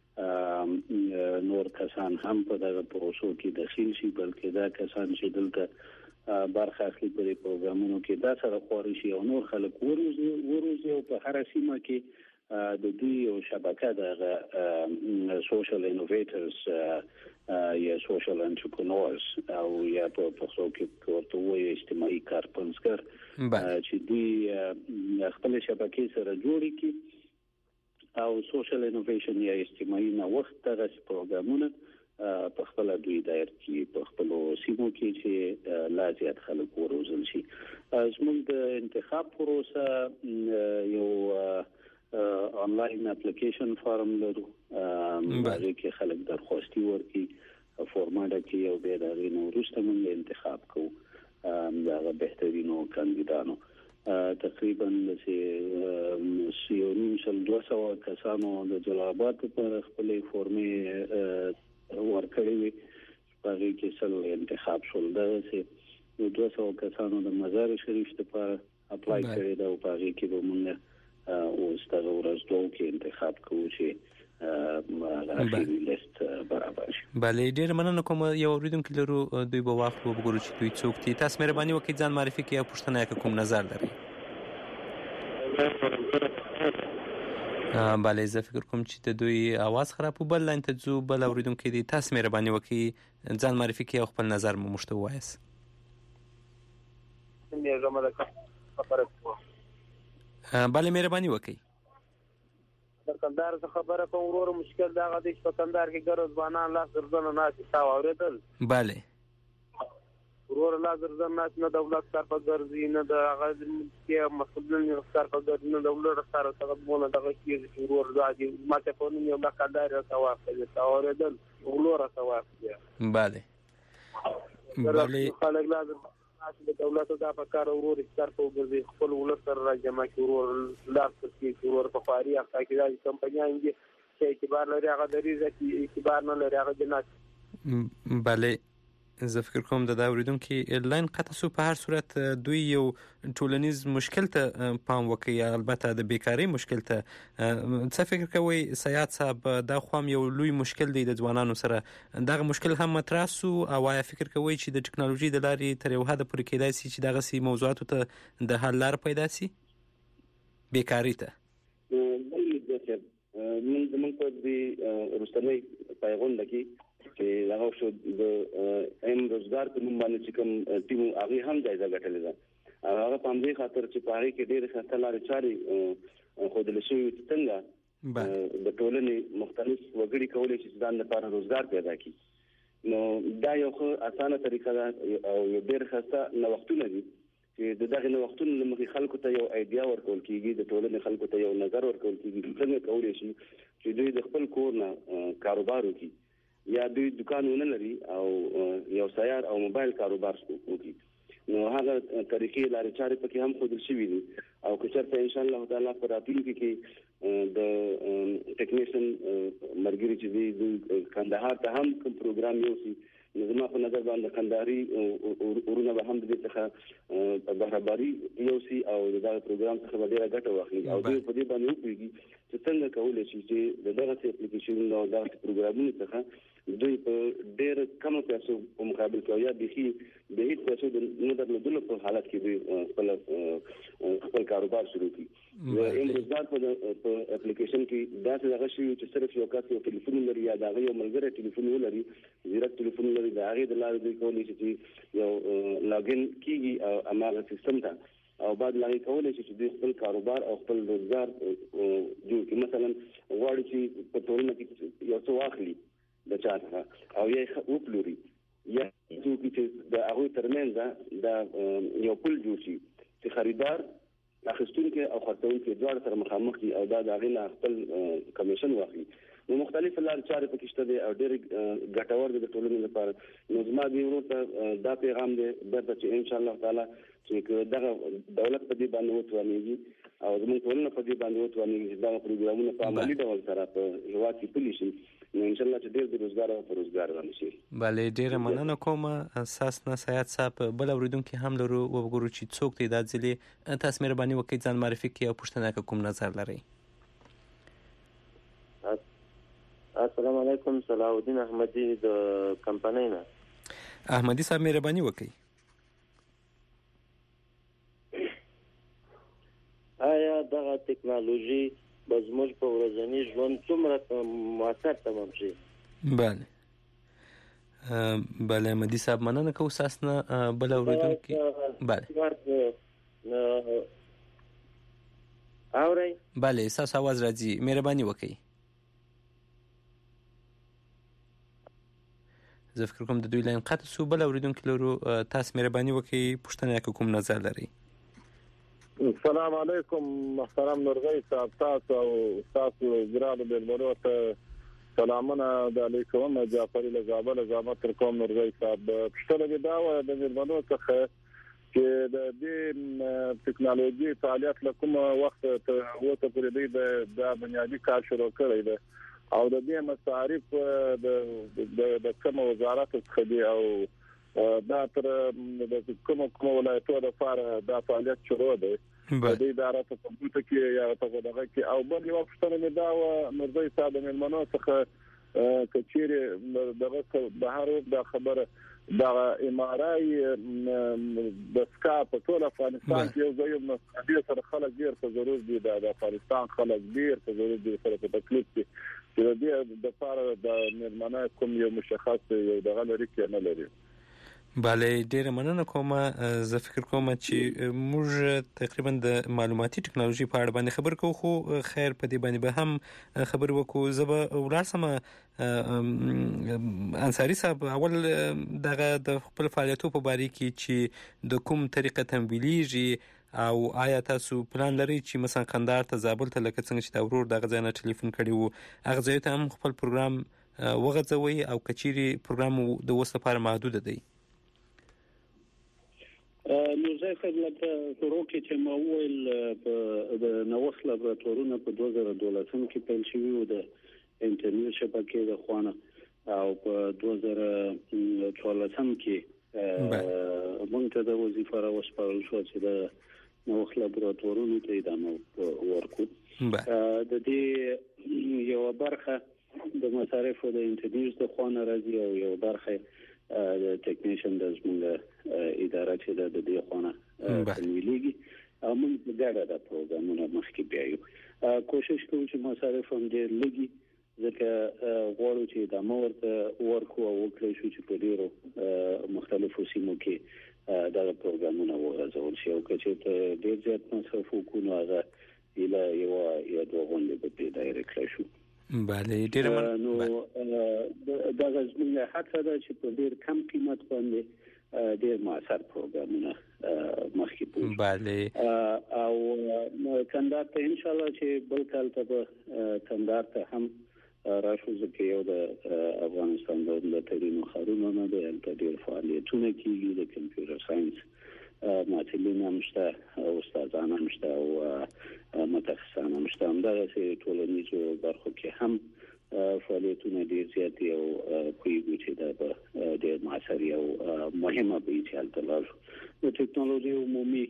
نور کسان هم په دغه پروسو کې داخل شي بلکې دا کسان چې دلته برخه اخلي په پروګرامونو کې دا سره غواړي شي او نور خلک وروزي او په هر سیمه کې د دوی یو شبکه د سوشل انوویټرز یا سوشل انټرپرنورز او یا په پښتو کې ورته وایي اجتماعي کارپنسګر چې دوی خپل شبکې سره جوړي کی او سوشل انوویشن یا اجتماعي نوښت دغه پروګرامونه په خپل دوی دایر کې په خپل سیمو کې چې لا زیات خلک وروزل شي. زموږ د انتخاب پروسه یو آنلاین اپلیکیشن فارم لرو باندې کې خلک درخواستي ورکړي فورمات کې او به دا غوښتنه وروسته موږ انتخاب کوو دا بهترینو کاندیدانو تقریبا د 200 کسانو د جلال آباد په خپل فورمې ورکړي وي هغه کې سل انتخاب شول. دا چې 200 کسانو د مزار شریف لپاره اپلای کړی دا او هغه کې به موږ او ستاسو ورځو کې انتخاب کوو چې اخیری لیست برابر شي. بله ډیر مننه کوم. یو اوریدونکو لرو دوی به واخلو وګورو چې دوی څوک دي. تاسو مهرباني وکړئ ځان معرفي کړئ او پوښتنه کوم نظر لرئ. بله زه فکر کوم چې د دوی आवाज خراب و بل لاین ته ځو. بل اوریدونکو دي تاسو مهرباني وکړئ ځان معرفي کړئ او خپل نظر مو موږ ته ووایاست. بله مهرباني وکړئ. د کندهار څخه خبره کوم ورور مشکل دا غدي چې په کندهار کې ګرځ ځوانان لا ګرځنه نه چې تا اوریدل. بله ورور لا ګرځنه نه دولت سره په ګرځي نه د هغه کې مسؤلین سره په ګرځي نه دولت سره څنګه دغه کې ورور راځي ماته په نوم یو کندهار ته واخلي تا اوریدل ورور ته واخلي. بله بله خلک لازم د دولت د افکار ورور اختیار په ګرځي خپل ولر سره راځي چې ورور لاس کې ورور په فاري اخته کې راځي کمپنیان دي چې اعتبار لري هغه درې ځکه اعتبار نه لري هغه جنات. بله زه فکر کوم د اوریدونکو لاین قطع سو. په هر صورت دوی یو ټولنیز مشکل ته پام وکړي البته د بیکاری مشکل ته څه فکر کوي سیاد صاحب؟ دا خو هم یو لوی مشکل دی د ځوانانو سره. دغه مشکل هم مطرح سو او آیا فکر کوي چې د ټکنالوژي د لارې تر یو حد پورې کېدای شي چې دغه سي موضوعاتو ته د حل لار پیدا شي بیکاری ته؟ موږ په دې رستنی پیغام لکه چې هغه شو د ایم روزګار په نوم باندې چې کوم ټیم هغه هم جایزه ګټلې ده. هغه په دې خاطر چې په هغه کې ډېر ښه لارې چارې خو د لشي څنګه د ټولنې مختلف وګړي کولای شي ځان لپاره روزګار پیدا کړي. نو دا یو اسانه طریقه ده او یو ډېر ښه نوښتونه دي چې دغه نوښتونه لمخې خلکو ته یو ایډیا ورکول کیږي د ټولنې خلکو ته یو نظر ورکول کیږي څنګه کولای شي چې دوی د خپل کور نه کاروبار وکړي یا دوی دکانونه لري او یو سیار او موبایل کاروبار وکړي. نو هغه طریقې لارې چارې پکې هم خودل شوې دي او که چېرته ان شاء الله تعالی په راتلونکي کې د ټیکنیشن مرګري چې دی کندهار ته هم کوم پروګرام یوسي نو زما په نظر باندې کندهاري ورونه به هم د دې څخه په برابرۍ یوسي او دا پروګرام څخه به ډېره ګټه واخلي او دوی په دې باندې وپوهېږي چې څنګه کولی شي چې د دغسې اپلیکیشنونو او دغسې پروګرامونو څخه دوی په ډېر کمو پیسو په مقابل کې او یا بیخي د هېڅ پیسو د نه درلودلو په حالت کې دوی خپل کاروبار شروع کړي د امروزګار په اپلیکیشن کې داسې دغه شوي چې صرف یو کس یو ټلیفون ولري یا د هغه یو ملګری ټلیفون ولري زیرک ټلیفون ولري د هغې د لارې دوی کولی شي چې یو لاګین کېږي او هماغه سیستم ته او بعد لاغي کولای شي چې دوی خپل کاروبار او خپل روزګار جوړ کړي مثلا غواړي چې په ټولنه کې یو څه واخلي د چا څخه او یې وپلوري یا چې د هغوی ترمنځ د یو پل جوړ شي چې خریدار اخیستونکي او خرڅونکي دواړه سره مخامخ دي او دا د هغې نه خپل کمیشن واخلي نو مختلف لارې چارې پکې شته دي او ډېر ګټور دي د ټولنې لپاره نو زما دې ورور ته دا پیغام دی درته چې انشاءالله تعالی چې دغه دولت په دې باندې وتوانېږي او زموږ ټولنه په دې باندې وتوانېږي چې دغه پروګرامونه په عملي ډول سره په هېواد کې پلي شي نو انشاءالله چې ډېر بېروزګاره او په روزګار باندې شي. بله ډېره مننه کوم ساس نه سیاد صاحب بل اورېدونکي هم لرو وګورو چې څوک دی دا ځلې تاسو مهرباني وکړئ ځان معرفي کړئ او پوښتنه که کوم نظر لرئ. السلام علیکم صلاح الدین احمدی د کمپنۍ نه احمدی صاحب مهرباني وکړئ. آیا دغه ټکنالوژي به زموږ په ورځني ژوند څومره مؤثر تمام شي؟ بله احمدي صاحب مننه کوو ستاسو نه بل اورېدونکي بله اورئ بله ستاسو اواز راځي مهرباني وکړئ. زه فکر کوم د دوی لاین قطع شو بل اورېدونکي لرو تاسو مهرباني وکړئ پوښتنه که کوم نظر لرئ. السلام علیکم محترم نورغی صاحب تاسو او تاسو ګرانو مېلمنو ته سلامونه د علیکم جعفري له زابل تر کوم نورغی صاحب پوښتنه مې دا وه د مېلمنو څخه چې د دې ټکنالوژي فعالیت له کومه وخت ته اوسه پورې دوی دا بنیادي کار شروع کړی دی او د دې مصارف د کوم وزارت څخه دي او دا تر د کوم ولایتونو لپاره دا فعالیت شروع دی د دې اداره په کمپیوټر کې یا په دغه کې او بل یو پوښتنه مې دا وه نورځي صاحب د مېلمنو څخه که چیرې دغه بهر دا خبره د امارای د سکا په ټول افغانستان کې یو ځای نو سره خلک ډېر په ضرورت دي د افغانستان خلک ډېر په ضرورت دي سره په تکلیف دي چې د دې د لپاره د مېلمنه کوم یو مشخص یو دغه لري کې نه لري. بله ډېره مننه کوم زه فکر کوم چې موږ تقریبا د معلوماتي ټکنالوژي په اړه باندې خبر کوو خو خیر په دې باندې به هم خبر وکړو. زه به ولاړ سم انصاري صاحب اول دغه د خپل فعالیتو په باره کې چې د کوم طریقه تمویلیږي او آیا تاسو پلان لرئ چې مثلا کندهار ته زابل ته لکه څنګه چې دا ورور دغه ځای نه ټلیفون کړی وو هغه ځای ته هم خپل پروګرام وغځوئ او که چیرې پروګرام د اوس لپاره محدوده دی؟ نو زه لکه شروع کې چې ما وویل د نوښت لابراتوارونه په 2012 کې پیل شوي وو د انټرنیټ شبکې د خوانه او په 2014 کې موږ ته د وظیفه راوسپارل شو چې د نوښت لابراتوارونو ته ادامه ورکړو. د دې یو برخه د مصارفو د انټرنیټ د خوانه راځي او یو برخه د ټیکنیشن د زموږ اداره چې د دې خوانه تمویلېږي او موږ په ګډه د پروګرامونو مخکې بیایو کوشش کوو چې مصارف هم ډېر لږي ځکه غواړو چې ادامه ورته ورکړو او وکړی شو چې په ډېرو مختلفو سیمو کې دغه پروګرامونه وغځول شي او که چېرته ډېر زیات مصرف وکړو نو هغه ایله یوه یا دوه غونډې به پرې دایره کړی شو. بله ډېره نو دغه زموږ هڅه ده چې په ډېر کم قیمت باندې ډېر مؤثر پروګرامونه مخکې پوه بله او کندهار ته انشاءالله چې بل کال ته به کندهار ته هم راشو ځکه یو د افغانستان د ترینو ښارونو نه دی هلته ډېر فعالیتونه کېږي د کمپیوټر ساینس معلولین هم شته او استادان هم شته او متخصصان هم شته. همدغسې ټولنیزو برخو کې هم فعالیتونه ډېر زیات دي او پوهیږو چې دا به ډېر موثر او مهمه وي چې هلته لاړ شو. د ټکنالوژي عمومي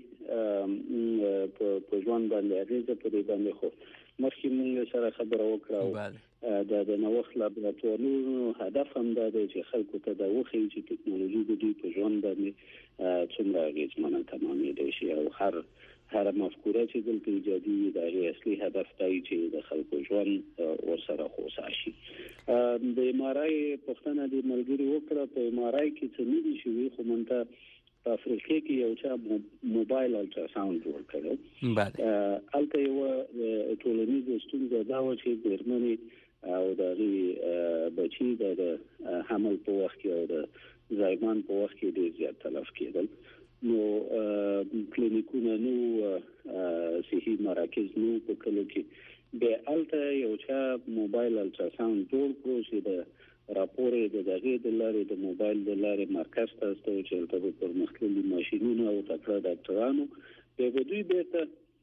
په ژوند باندې اغېزه په دې باندې خو مخکې موږ سره خبره وکړه د نوښت لابراتوارونو هدف هم دا دی چې خلکو ته دا وښیي چې ټکنالوژي د دوی په ژوند باندې څومره اغېزمنه تمامېدای شي او هر مفکوره چې دلته ایجادي وي د هغې اصلي هدف دا وي چې د خلکو ژوند ورسره خوسا شي. د MRI پوښتنه د ملګري وکړه. په MRI کې څه نه دي شوي خو موږ ته په افریقا کې یو چا موبایل الټراساوند جوړ کړو. هلته یوه ټولنیزه ستونزه دا وه چې مېرمنې او د هغې بچي د حمل په وخت کې او د زایمان په وخت کې ډېر زیات تلف کېدل. نو کلینیکونه نو صحي مراکز نو په کلو کې بیا هلته یو چا موبایل الټراساوند جوړ کړو چې د راپور د دغې د لارې د موبایل د لارې مرکز ته استوي چې هلته به پرمختللي ماشینونه او تکړه ډاکټرانو بیا به دوی بېرته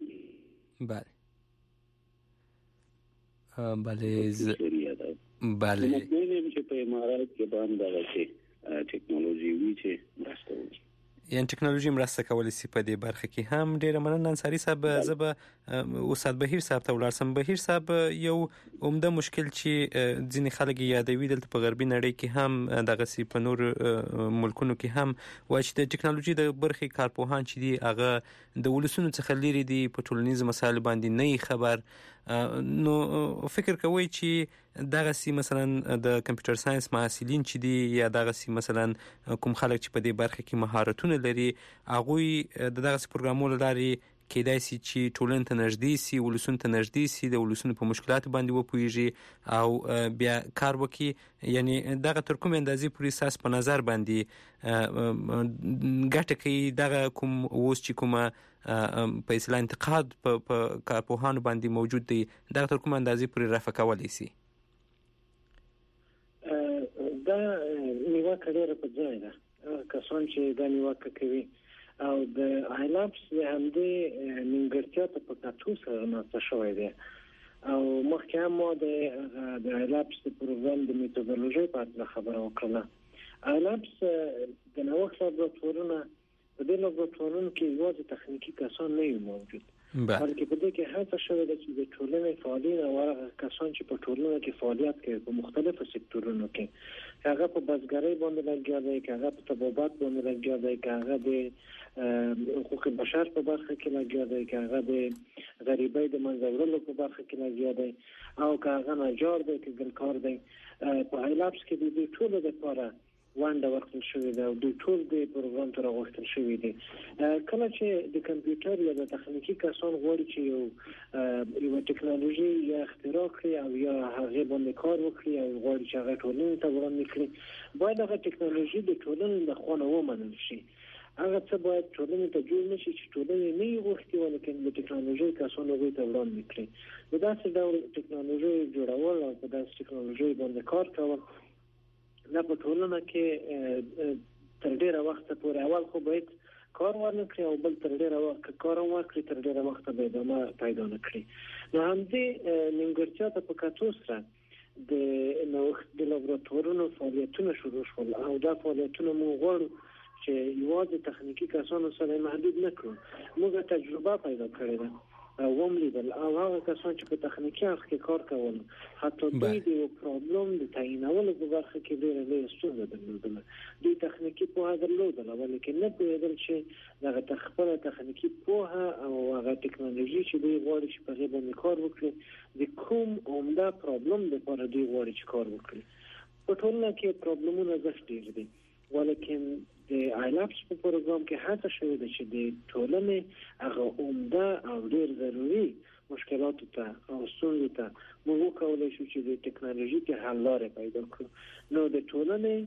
مطمئن یم چې په امارات کې به هم دغسې ټکنالوژي وي چې مرسته وکړي. یعنی ټکنالوژي مرسته کولی شي په دې برخه کې هم. ډیره مننه انصاري صاحب. زه به استاد بهیر صاحب ته ولاړ سم. بهیر صاحب، یو عمده مشکل چې ځینې خلک یادوي دلته په غربي نړۍ کې هم دغسې په نور ملکونو کې هم وایي چې د ټکنالوژي د برخې کارپوهان چې دي هغه د ولسونو څخه لرې دي، په ټولنیزو مسایلو باندې نه خبر. نو فکر کوئ چې دغسې مثلا د کمپیوټر ساينس محصلین چې دي یا دغسې مثلا کوم خلک چې په دې برخه کې مهارتونه لري هغوی د دغسې پروګرامونو لارې کېدای شي چې ټولنې ته نږدې شي، ولسونو ته نږدې شي، د ولسونو په مشکلاتو باندې وپوهیږي او بیا کار وکړي. یعنی دغه تر کومې اندازې پورې ستاسو په نظر باندې ګټه کوي دغه کوم اوس چې کومه په اصطلاح انتقاد په کارپوهانو باندې موجود دی، دغه تر کومه اندازې پورې رفع کولی شي؟ دا نیوکه ډېره په ځای ده. کسان چې دا نیوکه کوي او د آیلابس د همدې نیمګړتیا ته په کتو سره رامنځته شوی دی. او مخکې هم ما د آیلابس د پروګرام د میتودولوژۍ په اړه خبره وکړله. آیلابس د نوښت لابراتوارونه په دې لابراتوارونو کې یوازې تخنیکي کسان نه وي موجود، بلکې په دې کې هڅه شوې ده چې د ټولنې فعالین او هغه کسان چې په ټولنه کې فعالیت کوي په مختلفو سکتورونو کې، هغه په بزګرۍ باندې لګیا دی، هغه په طبابت باندې لګیا دی، هغه د حقوق بشر په برخه کې لګیا دی، هغه د غریبۍ د منځه وړلو په برخه کې لګیا دی، او هغه نجار دی، ګلکار دی. په آیلابس کې د دې ټولو لپاره ونډه ورکړل شوې ده او دوی ټول د پروګرام ته راغوښتل شوي دي. کله چې د کمپیوټر یا د تخنیکي کسان غواړي چې یو ټکنالوژي یا اختراع کړي او یا هغې باندې کار وکړي او غواړي چې هغه ټولنې ته وړاندې کړي، باید هغه ټکنالوژي د ټولنې لخوا نه ومنل شي. هغه څه باید ټولنې ته جوړ نه شي چې ټولنې نه یې غوښتي، ولیکن د ټکنالوژۍ کسان هغوی ته وړاندې کړي. د داسې ډول ټکنالوژۍ جوړول او په داسې ټکنالوژۍ باندې کار کول دا په ټولنه کې تر ډیره وخت پورې اول خو باید کار ورنکړي او بل تر ډیره وخت کار ورکړي، تر ډیره وخت به ادامه پیدا نه کړي. نو همدې نیمګړتیا ته په کتو سره د نوښت د لابراتوارونو فعالیتونه شروع شول او دا فعالیتونه موږ غواړو چې یوازې تخنیکي کسانو سره محدود نه کړو. موږ تجربه پیدا کړې ده او وملیدل او هغه کسان چې په تخنیکي اړخ کې کار کول حتی دوی د یو پرابلم د تعینولو په برخه کې ډېره لویه ستونزه درلودله. دوی تخنیکي پوهه درلودله ولیکن نه پوهېدل چې دغه خپله تخنیکي پوهه او هغه ټکنالوژي چې دوی غواړي چې په هغې باندې کار وکړي د کوم عمده پرابلم دپاره دوی غواړي چې کار وکړي. په ټولنه کې پرابلمونه زښت ډېر دي، ولیکن د آیلابس په پروګرام کې هڅه شوې ده چې د ټولنې هغه عمده او ډېر ضروري مشکلاتو ته او ستونزو ته موږ وکولی شو چې د ټکنالوژي کې حل لارې پیدا کړو. نو د ټولنې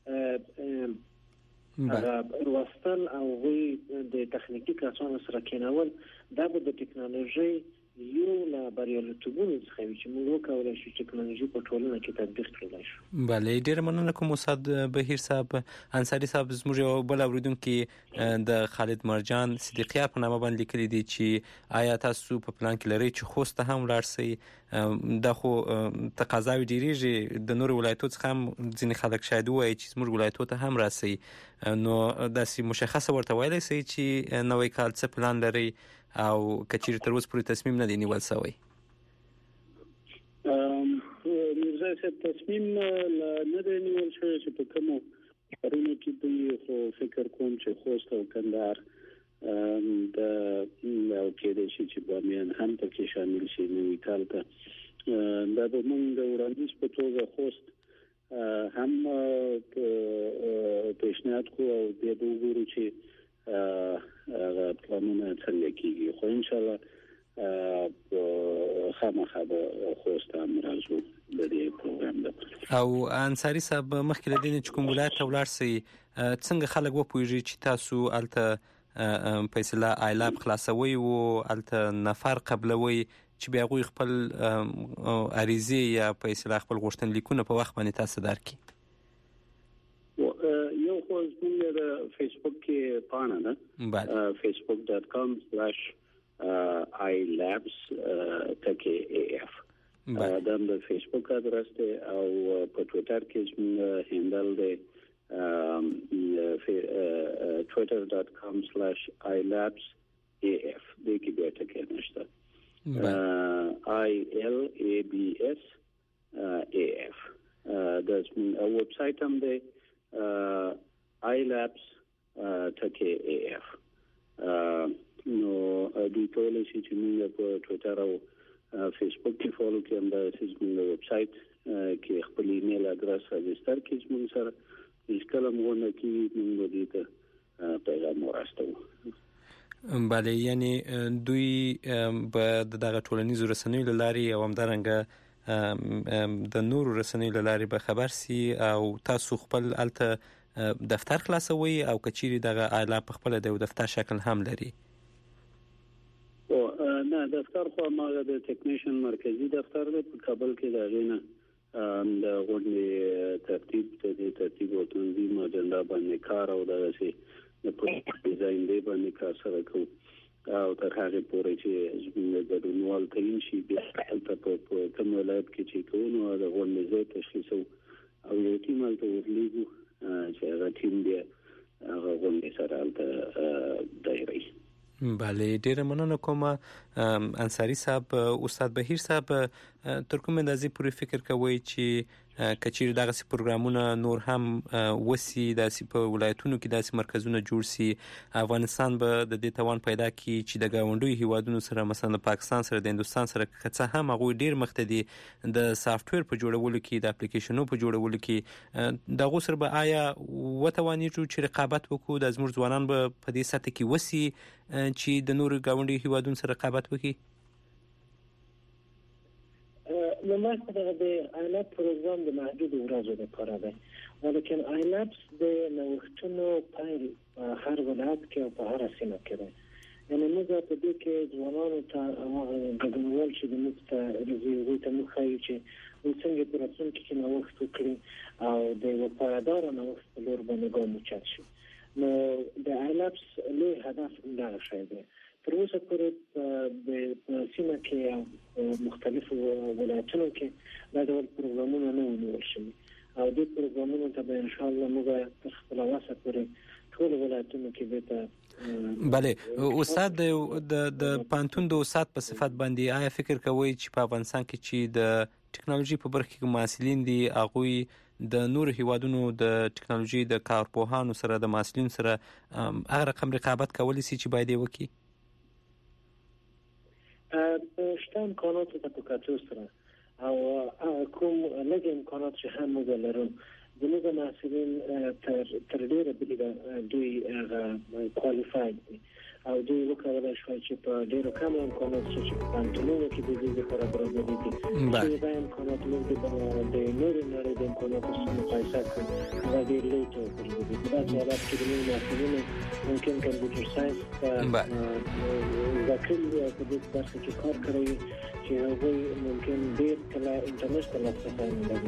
هغه لوستل او هغوی د تخنیکي کسانو سره کېنول دا به د ټکنالوژۍ یو لا بریالیتوبونو څخه چې موږ وکولای شو ټکنالوژي په ټولنه کې تطبیق کړای شو. بله ډیر مننه کوم استاد بهیر صاحب. انصاری صاحب زموږ یو بل اوریدونکو د خالد مرجان صدیقیه په نامه باندې لیکلي دي چې آیا تاسو په پلان کې لرئ چې خوست ته هم لاړ شئ؟ دا خو تقاضاوي ډیریږي د نور ولایتو څخه هم ځینې خلک شاید وایي چې زموږ ولایتو ته هم راسئ، نو داسې مشخصه ورته ویلی شئ چې نوی کال څه پلان لرئ او کچیر تر اوسه پورې تصمیم نه دی نیول شوی؟ مرزا صاحب تصمیم نه دی نیول شوی چې په کومو کارونو کې دوی خو فکر کوم چې خوست او کندهار د او کېدای شي چې بامیان هم پکې شامل شي نوي کال ته. دا به موږ د وړاندیز په توګه خوست هم پیشنهاد کوو او بیا به وګورو چې پلانونه څنګه کیږي، خو ان شاء الله خامخا به خوست هم راځو د دې پروګرام لپاره. او انصاری صاحب مخکې له دې چې کوم ولایت ته ولاړ شئ څنګه خلک وپوهیږي چې تاسو هلته فیصله آیلاب خلاصوي او هلته نفر قبلوي چې بیا هغوی خپل عریضې یا فیصله خپل غوښتنلیکونه په وخت باندې تاسو درکړي؟ یو خو زموږ د فیسبوک کې پاڼه ده facebook.com/ilabs @af دا د فیسبوک ادرس دی، او په ټویټر کې زموږ هندل دی twitter.com/ilabsaf دې کې بیا ټکی نشته، ILABS AF دا زموږ ویب سایټ هم دی ilabs .af. نو دوی کولای شي چې موږ په ټویټر او فیسبوک کې فالو کړئ، هم دا زموږ ویب سایټ کې خپل ایمیل ادرس رجستر کړئ زموږ سره، هیڅ کله مو نه کیږي موږ دې ته پیغام ورسوو. بله، یعنی دوی به دغه ټولنیزو رسنیو له لارې او همدارنګه د نورو رسنیو له لارې به خبر سي او تاسو خپل الته دفتر خلاصوي او کچيري دغه اعلی په خپل د دفتر شکل هم لري؟ او نه، دفتر خو ماغه د ټیکنیشن مرکزی دفتر دی په کابل کې، دا غینه د غونډې ترتیب او تنظیم اجنډا باندې کار او دغه د پروژې ډیزاین دی باندې کار سره کوو، او تر هغه پورې چې زموږ د ډونوال تعین شي بیا هلته په کوم ولایت کې چې کوو نو د غونډې ځای تشخیصو او یو ټیم هلته ورلیږو چې هغه ټیم بیا هغه غونډې سره هلته دایروي. بله، ډیره مننه کوم انصاری صاحب. استاد بهیر صاحب تر کومه اندازې پورې فکر کوئ چې کچیر دغه سي پروګرامونه نور هم وسی داسې په ولایتونو کې داسې مرکزونه جوړ سي، افغانستان به د دې توان پیدا کړي چې د گاونډي هیوادونو سره مثلا د پاکستان سره د هندستان سره کڅه هم هغه ډیر مخته دي د سافټویر په جوړولو کې، د اپلیکیشنونو په جوړولو کې، دغه سره به آیا وتوانیږي چې رقابت وکړو، د زموږ ځوانان به په دې سطح کې وسی چې د نور گاونډي هیوادونو سره رقابت وکړي؟ نو مثلا د آیلاب پروګرام د محدود ورځو لپاره دی، ولیکن آیلابس د نوښتونو پیل هر ولایت کې او په هر سیمه کې دی. یعنی موږ په دې کې ځوانانو ته ګډونوال چې موږ ته ریزوي ته موږ خایو چې څنګه په راتلونکي کې نوښت وکړي او د یو پایدار نوښت په لور باندې ګام واچوي. نو د آیلابس له هدف دا شی دی. تر اوسه پورې د سیمه کې مختلفو ولایتونو کې دا ډول پروګرامونه نه ونیول شوي او دې پروګرامونو ته به ان شاء الله موږ تر خپل واسه پورې ټول ولایتونو کې به بله. استاد د پانتون د استاد په صفت باندې آیا فکر کوئ چې په افغانستان کې چې د ټکنالوژي په برخه کې محصلین دي هغوی د نور هیوادونو د ټکنالوژي د کارپوهانو سره د محصلین سره هغه رقم رقابت کولی شي چې باید یې وکړي؟ شته امکانات ته په کتو سره او کوم لږ امکانات چې هم موږ لرو زموږ محصلین تر ډیره بلې دوی کوالیفاید دي او دوی وکولای شي چې په ډیرو کم امکانات چې په پانتونو کې د دې لپاره برابرې دي چې دا امکانات موږ د نورو نړۍ د امکاناتو سره مقایسه کړو دا ډیر لوی توپیر دی. دا چې حالات کې د نورو محصلینو ممکن کمپیوټر ساينس ذکر یا په دې برخه کې کار کوي چې هغوی ممکن ډیر کله انټرنیټ ته لاسرسی نه لري.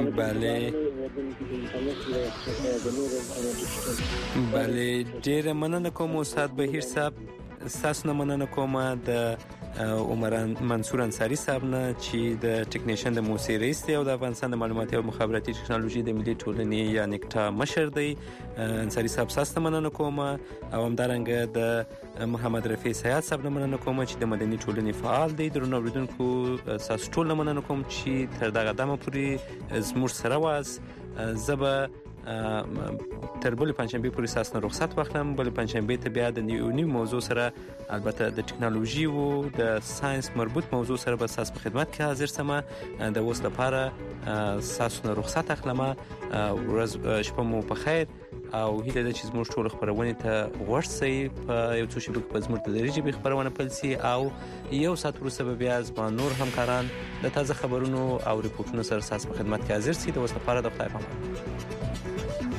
بله ډیر مننه کوم استاد بهیر صاحب، تاسو نه مننه کوم د عمر منصور انصاری صاحب نه چې د ټیکنیشن د موسسې رئیس دی او د افغانستان د معلوماتي او مخابراتي ټکنالوژي د ملي ټولنې یا نیکټا مشر دی. انصاری صاحب تاسو ته مننه کوم او همدارنګه د محمد رفیع سیاد صاحب نه مننه کوم چې د مدني ټولنې فعال دی. درنو اوریدونکو تاسو ټول نه مننه کوم چې تر دغه دمه پورې زموږ سره واس. زبا تر بل پنځشنبه پورې تاسو نه رخصت واخلم. بل پنځشنبه ته بیا د نیو موضوع سره، البته د ټکنالوژي او د ساينس مربوط موضوع سره به تاسو په خدمت کې حاضر سم. د اوس لپاره تاسو نه رخصت اخلم. ورځ شپه مو په خیر او هیله ده چې زموږ ټول خبرونه ته ورسئ. په یو څو شپږ په زموږ د ریجبي خبرونه پلسي او یو سات وروسته بیا زما نور همکاران د تازه خبرونو او ریپورتونو سره تاسو په خدمت کې حاضر سي. د اوس لپاره د خدای په امان.